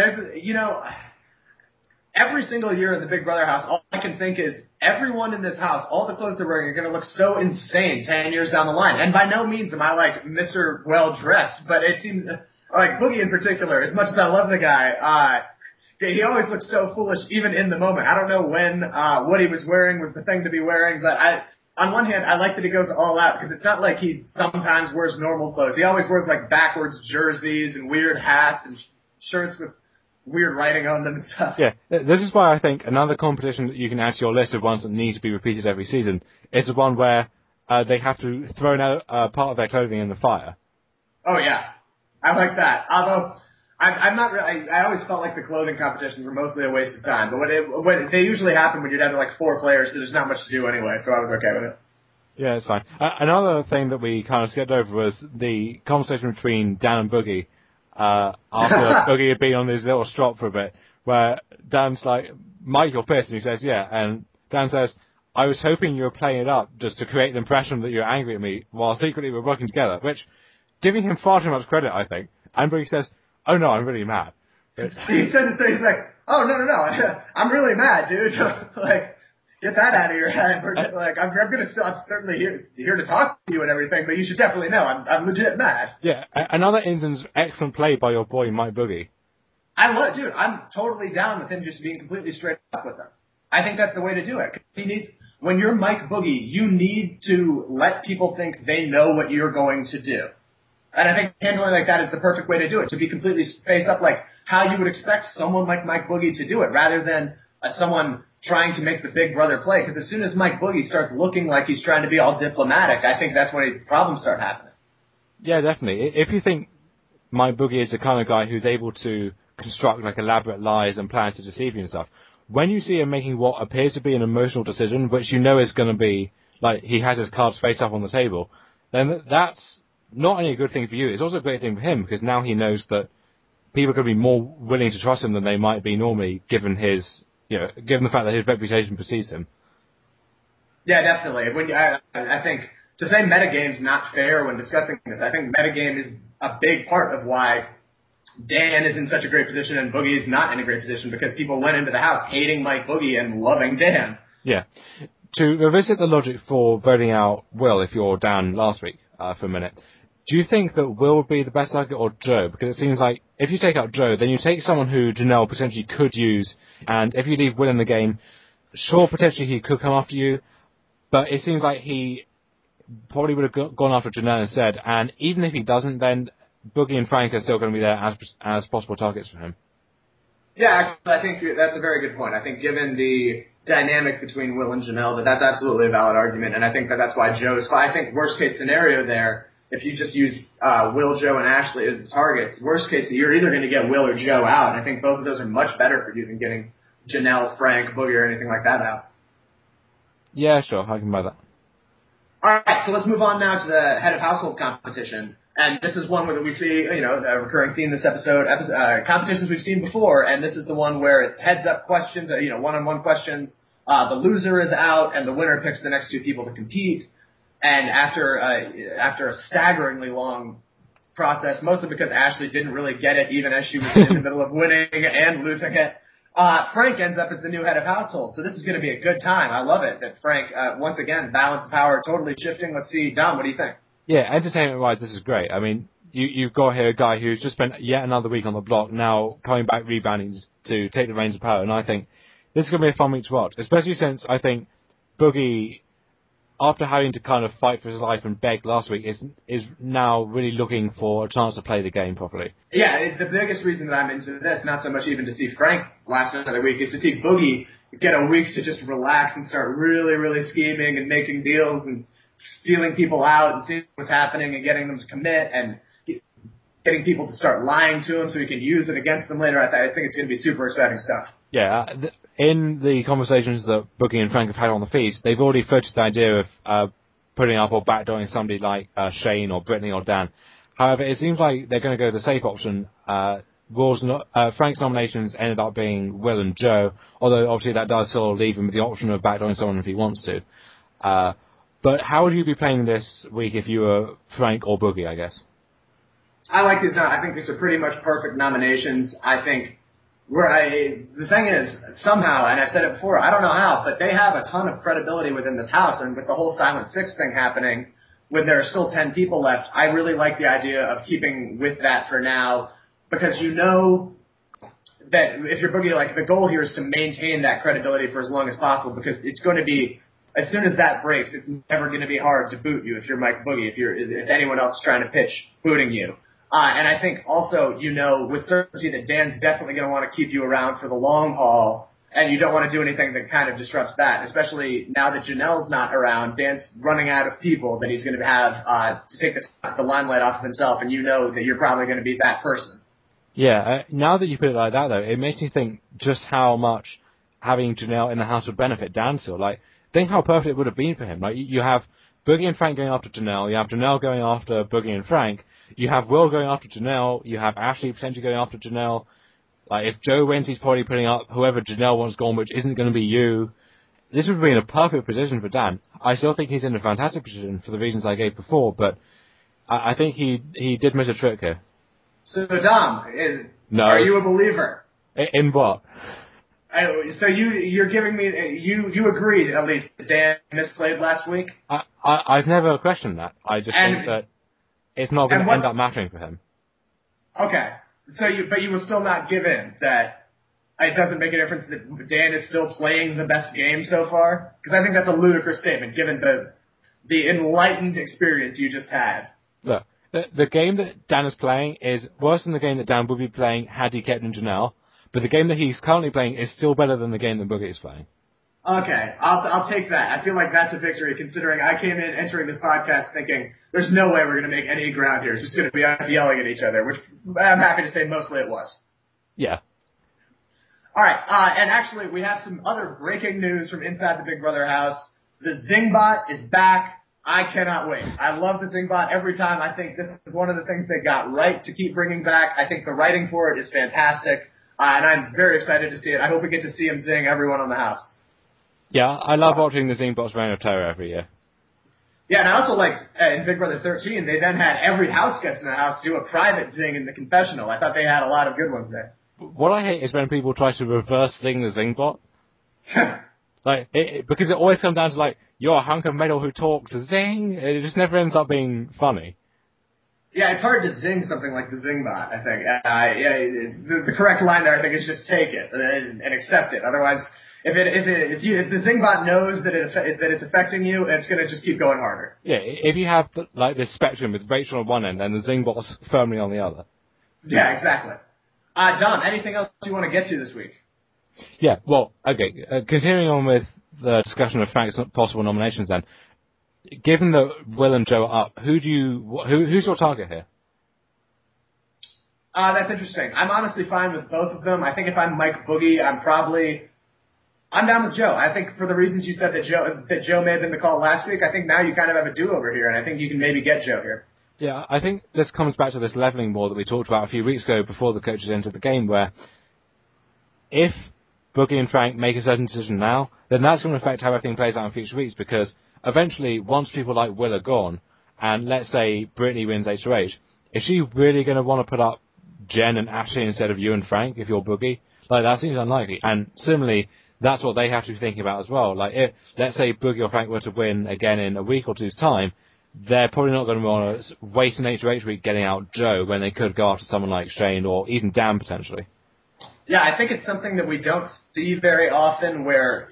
every single year in the Big Brother house, all I can think is everyone in this house, all the clothes they're wearing are going to look so insane 10 years down the line. And by no means am I like Mr. Well-dressed, but it seems like Boogie in particular, as much as I love the guy, he always looks so foolish even in the moment. I don't know when what he was wearing was the thing to be wearing, but on one hand, I like that he goes all out because it's not like he sometimes wears normal clothes. He always wears like backwards jerseys and weird hats and shirts with weird writing on them and stuff. Yeah, this is why I think another competition that you can add to your list of ones that need to be repeated every season is the one where they have to throw part of their clothing in the fire. Oh yeah, I like that. Although I'm not really, I always felt like the clothing competitions were mostly a waste of time. But when they usually happen when you're down to like 4 players, so there's not much to do anyway. So I was okay with it. Yeah, it's fine. Another thing that we kind of skipped over was the conversation between Dan and Boogie. After Boogie had been on his little strop for a bit, where Dan's like, "Mike, you're pissed," and he says, "Yeah," and Dan says, "I was hoping you were playing it up just to create the impression that you're angry at me while secretly we're working together," which, giving him far too much credit, I think. And Boogie says, "Oh no, I'm really mad." He said it so he's like, "Oh no, I'm really mad, dude." Like, get that out of your head. Like, I'm certainly here to talk to you and everything, but you should definitely know I'm legit mad. Yeah, another instance excellent play by your boy Mike Boogie. Dude, I'm totally down with him just being completely straight up with them. I think that's the way to do it. When you're Mike Boogie, you need to let people think they know what you're going to do. And I think handling like that is the perfect way to do it, to be completely face up like how you would expect someone like Mike Boogie to do it, rather than someone trying to make the Big Brother play. Because as soon as Mike Boogie starts looking like he's trying to be all diplomatic, I think that's when problems start happening. Yeah, definitely. If you think Mike Boogie is the kind of guy who's able to construct like elaborate lies and plans to deceive you and stuff, when you see him making what appears to be an emotional decision, which you know is going to be, like, he has his cards face up on the table, then that's not only a good thing for you, it's also a great thing for him, because now he knows that people are going to be more willing to trust him than they might be normally, given given the fact that his reputation precedes him. Yeah, definitely. I think to say metagame's not fair when discussing this, I think metagame is a big part of why Dan is in such a great position and Boogie is not in a great position, because people went into the house hating Mike Boogie and loving Dan. Yeah. To revisit the logic for voting out Will, if you're Dan last week, for a minute, do you think that Will would be the best target or Joe? Because it seems like if you take out Joe, then you take someone who Janelle potentially could use, and if you leave Will in the game, sure, potentially he could come after you, but it seems like he probably would have gone after Janelle instead, and even if he doesn't, then Boogie and Frank are still going to be there as possible targets for him. Yeah, I think that's a very good point. I think given the dynamic between Will and Janelle, that's absolutely a valid argument, and I think that's why Joe's fine. I think worst case scenario there, if you just use Will, Joe, and Ashley as the targets, worst case, you're either going to get Will or Joe out, and I think both of those are much better for you than getting Janelle, Frank, Boogie, or anything like that out. Yeah, sure, I can buy that. All right, so let's move on now to the head of household competition. And this is one where we see, a recurring theme this episode, competitions we've seen before, and this is the one where it's heads-up questions, one-on-one questions. The loser is out, and the winner picks the next two people to compete. And after a staggeringly long process, mostly because Ashley didn't really get it, even as she was in the middle of winning and losing it, Frank ends up as the new head of household. So this is going to be a good time. I love it that Frank, once again, balance of power totally shifting. Let's see, Dom, what do you think? Yeah, entertainment-wise, this is great. I mean, you've got here a guy who's just spent yet another week on the block, now coming back rebounding to take the reins of power, and I think this is going to be a fun week to watch, especially since I think Boogie, after having to kind of fight for his life and beg last week, is now really looking for a chance to play the game properly. Yeah, the biggest reason that I'm into this, not so much even to see Frank last another week, is to see Boogie get a week to just relax and start really, really scheming and making deals and feeling people out and seeing what's happening and getting them to commit and getting people to start lying to him so he can use it against them later. I think it's going to be super exciting stuff. Yeah, in the conversations that Boogie and Frank have had on the feast, they've already floated the idea of putting up or backdooring somebody like Shane or Brittany or Dan. However, it seems like they're going to go the safe option. Frank's nominations ended up being Will and Joe, although obviously that does still leave him with the option of backdooring someone if he wants to. But how would you be playing this week if you were Frank or Boogie, I guess? I like these. I think these are pretty much perfect nominations. I think the thing is, somehow, and I've said it before, I don't know how, but they have a ton of credibility within this house, and with the whole Silent Six thing happening, when there are still 10 people left, I really like the idea of keeping with that for now, because you know that if you're Boogie, like, the goal here is to maintain that credibility for as long as possible, because it's going to be, as soon as that breaks, it's never going to be hard to boot you if you're Mike Boogie, if anyone else is trying to pitch booting you. And I think also, with certainty that Dan's definitely going to want to keep you around for the long haul, and you don't want to do anything that kind of disrupts that, especially now that Janelle's not around. Dan's running out of people that he's going to have to take the limelight off of himself, and you know that you're probably going to be that person. Yeah, now that you put it like that, though, it makes me think just how much having Janelle in the house would benefit Dan still. Like, think how perfect it would have been for him. Like, you have Boogie and Frank going after Janelle, you have Janelle going after Boogie and Frank, you have Will going after Janelle, you have Ashley potentially going after Janelle. Like, if Joe wins, he's probably putting up whoever Janelle wants gone, which isn't going to be you. This would be in a perfect position for Dan. I still think he's in a fantastic position for the reasons I gave before, but I think he did miss a trick here. So, Dom, are you a believer? In what? So you're giving me, you agreed at least that Dan misplayed last week? I've never questioned that. I just think that it's not going to end up mattering for him. Okay. But you will still not give in that it doesn't make a difference that Dan is still playing the best game so far? Because I think that's a ludicrous statement given the enlightened experience you just had. Look, the game that Dan is playing is worse than the game that Dan would be playing had he kept in Janelle, but the game that he's currently playing is still better than the game that Boogie is playing. Okay, I'll take that. I feel like that's a victory considering I came in entering this podcast thinking there's no way we're going to make any ground here. It's just going to be us yelling at each other, which I'm happy to say mostly it was. Yeah. All right, and actually we have some other breaking news from inside the Big Brother house. The Zingbot is back. I cannot wait. I love the Zingbot every time. I think this is one of the things they got right to keep bringing back. I think the writing for it is fantastic, and I'm very excited to see it. I hope we get to see him zing everyone on the house. Yeah, I love watching the Zingbot's Reign of Terror every year. Yeah, and I also liked in Big Brother 13, they then had every house guest in the house do a private zing in the confessional. I thought they had a lot of good ones there. What I hate is when people try to reverse zing the Zingbot. Because it always comes down to, like, you're a hunk of metal who talks, zing. It just never ends up being funny. Yeah, it's hard to zing something like the Zingbot, I think. The correct line there, I think, is just take it and accept it. Otherwise, if the Zingbot knows that it's affecting you, it's going to just keep going harder. Yeah, if you have, this spectrum with Rachel on one end and the Zingbot's firmly on the other. Yeah, exactly. Dom, anything else you want to get to this week? Yeah, well, okay, continuing on with the discussion of Frank's possible nominations then, given that Will and Joe are up, who's your target here? That's interesting. I'm honestly fine with both of them. I think if I'm Mike Boogie, I'm down with Joe. I think for the reasons you said that Joe may have been the call last week, I think now you kind of have a do-over here, and I think you can maybe get Joe here. Yeah, I think this comes back to this leveling war that we talked about a few weeks ago before the coaches entered the game, where if Boogie and Frank make a certain decision now, then that's going to affect how everything plays out in future weeks, because eventually, once people like Will are gone, and let's say Brittany wins HOH, is she really going to want to put up Jen and Ashley instead of you and Frank if you're Boogie? Like, that seems unlikely. And similarly, that's what they have to be thinking about as well. Like, if, let's say Boogie or Frank were to win again in a week or two's time, they're probably not going to want to waste an HOH week getting out Joe when they could go after someone like Shane or even Dan potentially. Yeah, I think it's something that we don't see very often where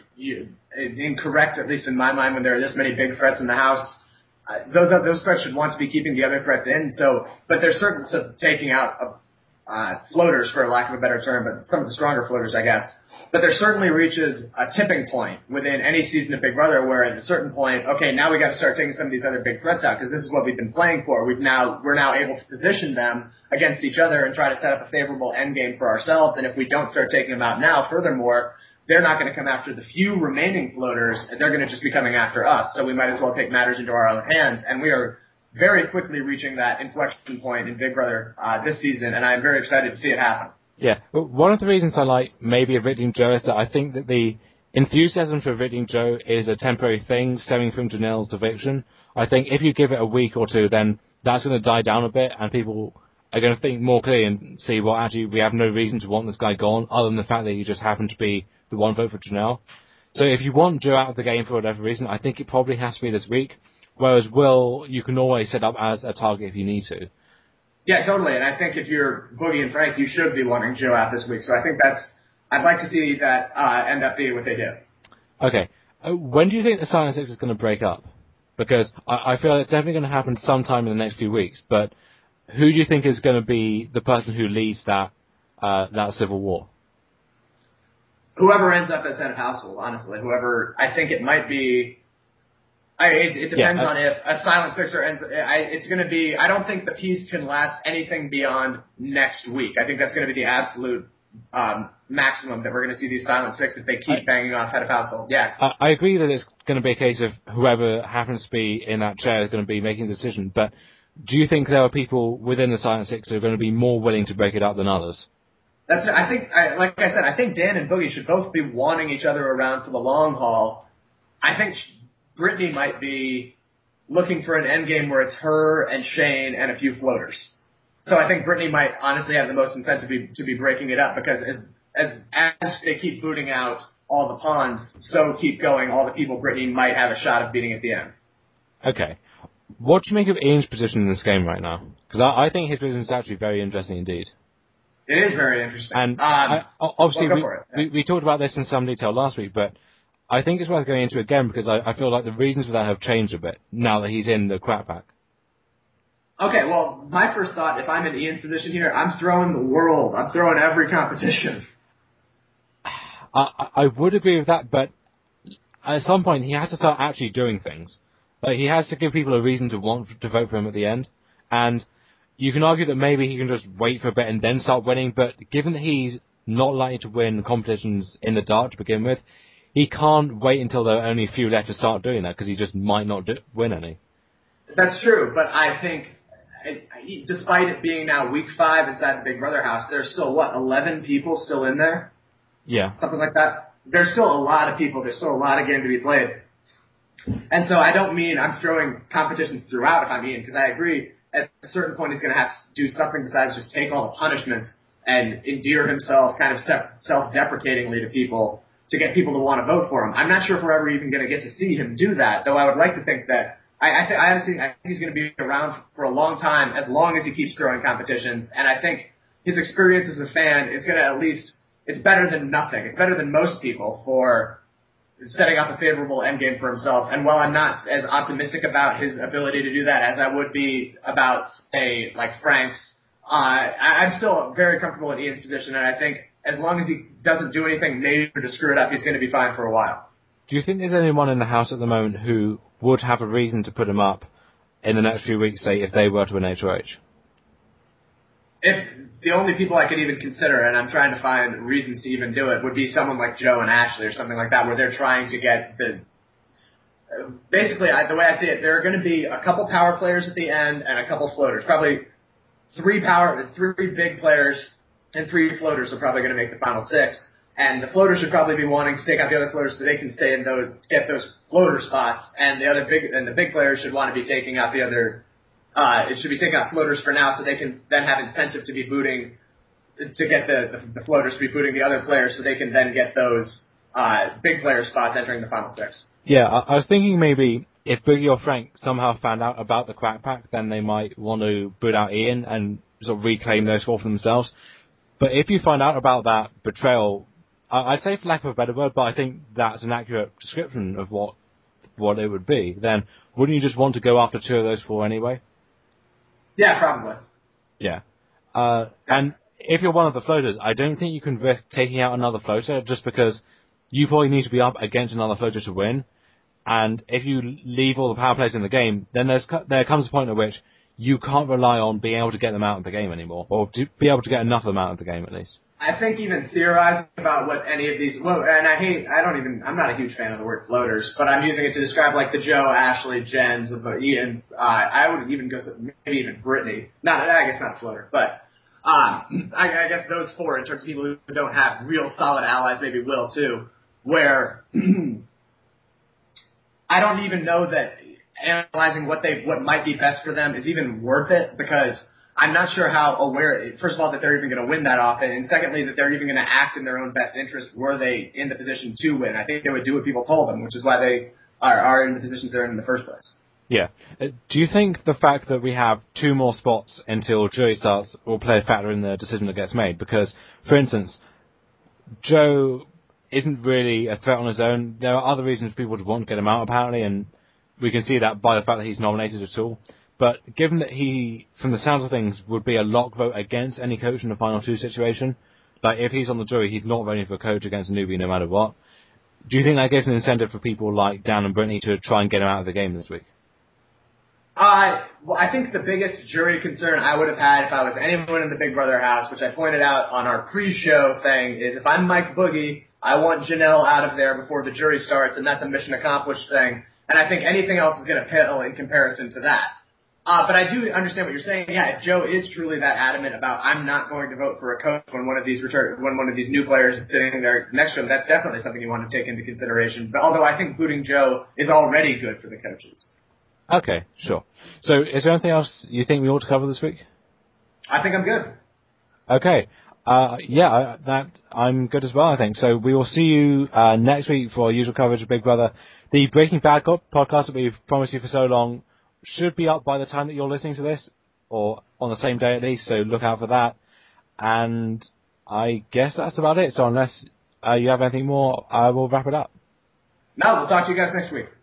incorrect, at least in my mind, when there are this many big threats in the house. Those threats should want to be keeping the other threats in. But there's certain taking out floaters, for lack of a better term, but some of the stronger floaters, I guess. But there certainly reaches a tipping point within any season of Big Brother where at a certain point, okay, now we got to start taking some of these other big threats out because this is what we've been playing for. We're now able to position them against each other and try to set up a favorable end game for ourselves. And if we don't start taking them out now, furthermore, they're not going to come after the few remaining floaters, and they're going to just be coming after us. So we might as well take matters into our own hands. And we are very quickly reaching that inflection point in Big Brother this season, and I'm very excited to see it happen. Yeah, one of the reasons I like maybe evicting Joe is that I think that the enthusiasm for evicting Joe is a temporary thing stemming from Janelle's eviction. I think if you give it a week or two, then that's going to die down a bit, and people are going to think more clearly and see, well, actually, we have no reason to want this guy gone, other than the fact that he just happened to be the one vote for Janelle. So if you want Joe out of the game for whatever reason, I think it probably has to be this week, whereas Will, you can always set up as a target if you need to. Yeah, totally. And I think if you're Boogie and Frank, you should be wanting Joe out this week. So I think I'd like to see that end up being what they do. Okay. When do you think the Silent Six is going to break up? Because I feel it's definitely going to happen sometime in the next few weeks. But who do you think is going to be the person who leads that civil war? Whoever ends up as head of household, honestly. Whoever, I think it might be. It depends on if a Silent Sixer ends. It's going to be. I don't think the piece can last anything beyond next week. I think that's going to be the absolute maximum that we're going to see these Silent Six if they keep banging off head of household. Yeah. I agree that it's going to be a case of whoever happens to be in that chair is going to be making the decision. But do you think there are people within the Silent Six who are going to be more willing to break it up than others? Like I said, I think Dan and Boogie should both be wanting each other around for the long haul. I think Brittany might be looking for an endgame where it's her and Shane and a few floaters. So I think Brittany might honestly have the most incentive to be breaking it up because as they keep booting out all the pawns, so keep going, all the people Brittany might have a shot of beating at the end. Okay. What do you make of Ian's position in this game right now? Because I think his position is actually very interesting indeed. It is very interesting. And obviously we talked about this in some detail last week, but I think it's worth going into again because I feel like the reasons for that have changed a bit now that he's in the crap pack. Okay, well, my first thought, if I'm in Ian's position here, I'm throwing the world. I'm throwing every competition. I would agree with that, but at some point he has to start actually doing things. Like, he has to give people a reason to want to vote for him at the end. And you can argue that maybe he can just wait for a bit and then start winning, but given that he's not likely to win competitions in the dark to begin with, he can't wait until there are only a few left to start doing that, because he just might not win any. That's true, but I think, despite it being now week 5 inside the Big Brother house, there's still, 11 people still in there? Yeah. Something like that. There's still a lot of people. There's still a lot of game to be played. And so I don't mean I'm throwing competitions throughout if I'm Ian, because I agree at a certain point he's going to have to do something besides just take all the punishments and endear himself kind of self-deprecatingly to people to get people to want to vote for him. I'm not sure if we're ever even going to get to see him do that, though I would like to think that I honestly think he's going to be around for a long time, as long as he keeps throwing competitions, and I think his experience as a fan is going to at least, it's better than nothing. It's better than most people for setting up a favorable endgame for himself. And while I'm not as optimistic about his ability to do that as I would be about, say, like Frank's, I'm still very comfortable in Ian's position, and I think as long as he doesn't do anything major to screw it up, he's going to be fine for a while. Do you think there's anyone in the house at the moment who would have a reason to put him up in the next few weeks, say, if they were to win HOH? If the only people I could even consider, and I'm trying to find reasons to even do it, would be someone like Joe and Ashley or something like that, where they're trying to get the... Basically, the way I see it, there are going to be a couple power players at the end and a couple floaters. Probably three big players and 3 floaters are probably going to make the final 6. And the floaters should probably be wanting to take out the other floaters so they can stay in those, get those floater spots. And the big players should want to be taking out the other. It should be taking out floaters for now, so they can then have incentive to be booting, to get the floaters to be booting the other players, so they can then get those big player spots entering the final 6. Yeah, I was thinking maybe if Boogie or Frank somehow found out about the Quack Pack, then they might want to boot out Ian and sort of reclaim those 4 for themselves. But if you find out about that betrayal, I'd say for lack of a better word, but I think that's an accurate description of what it would be, then wouldn't you just want to go after 2 of those 4 anyway? Yeah, probably. Yeah. And if you're one of the floaters, I don't think you can risk taking out another floater just because you probably need to be up against another floater to win. And if you leave all the power plays in the game, then there comes a point at which you can't rely on being able to get them out of the game anymore, or to be able to get enough of them out of the game at least. I think even theorizing about what any of these, well, and I'm not a huge fan of the word floaters, but I'm using it to describe like the Joe, Ashley, Jens, Ian, I would even go, maybe even Brittany. I guess not a floater, but, I guess those 4 in terms of people who don't have real solid allies, maybe will too, where I don't even know that analyzing what might be best for them is even worth it, because I'm not sure how aware, first of all, that they're even going to win that often, and secondly, that they're even going to act in their own best interest were they in the position to win. I think they would do what people told them, which is why they are in the positions they're in the first place. Yeah. Do you think the fact that we have 2 more spots until jury starts will play a factor in the decision that gets made? Because, for instance, Joe isn't really a threat on his own. There are other reasons people would want to get him out, apparently, and we can see that by the fact that he's nominated at all. But given that he, from the sounds of things, would be a lock vote against any coach in the final 2 situation, like if he's on the jury, he's not voting for a coach against a newbie no matter what. Do you think that gives an incentive for people like Dan and Brittany to try and get him out of the game this week? Well, I think the biggest jury concern I would have had if I was anyone in the Big Brother house, which I pointed out on our pre-show thing, is if I'm Mike Boogie, I want Janelle out of there before the jury starts, and that's a mission accomplished thing. And I think anything else is going to pale in comparison to that. But I do understand what you're saying. Yeah, if Joe is truly that adamant about I'm not going to vote for a coach when one of these new players is sitting there next to him, that's definitely something you want to take into consideration. But although I think booting Joe is already good for the coaches. Okay, sure. So is there anything else you think we ought to cover this week? I think I'm good. Okay. I'm good as well, I think. So we will see you next week for our usual coverage of Big Brother. The Breaking Bad podcast that we've promised you for so long should be up by the time that you're listening to this, or on the same day at least, so look out for that. And I guess that's about it. So unless you have anything more, I will wrap it up. No, we'll talk to you guys next week.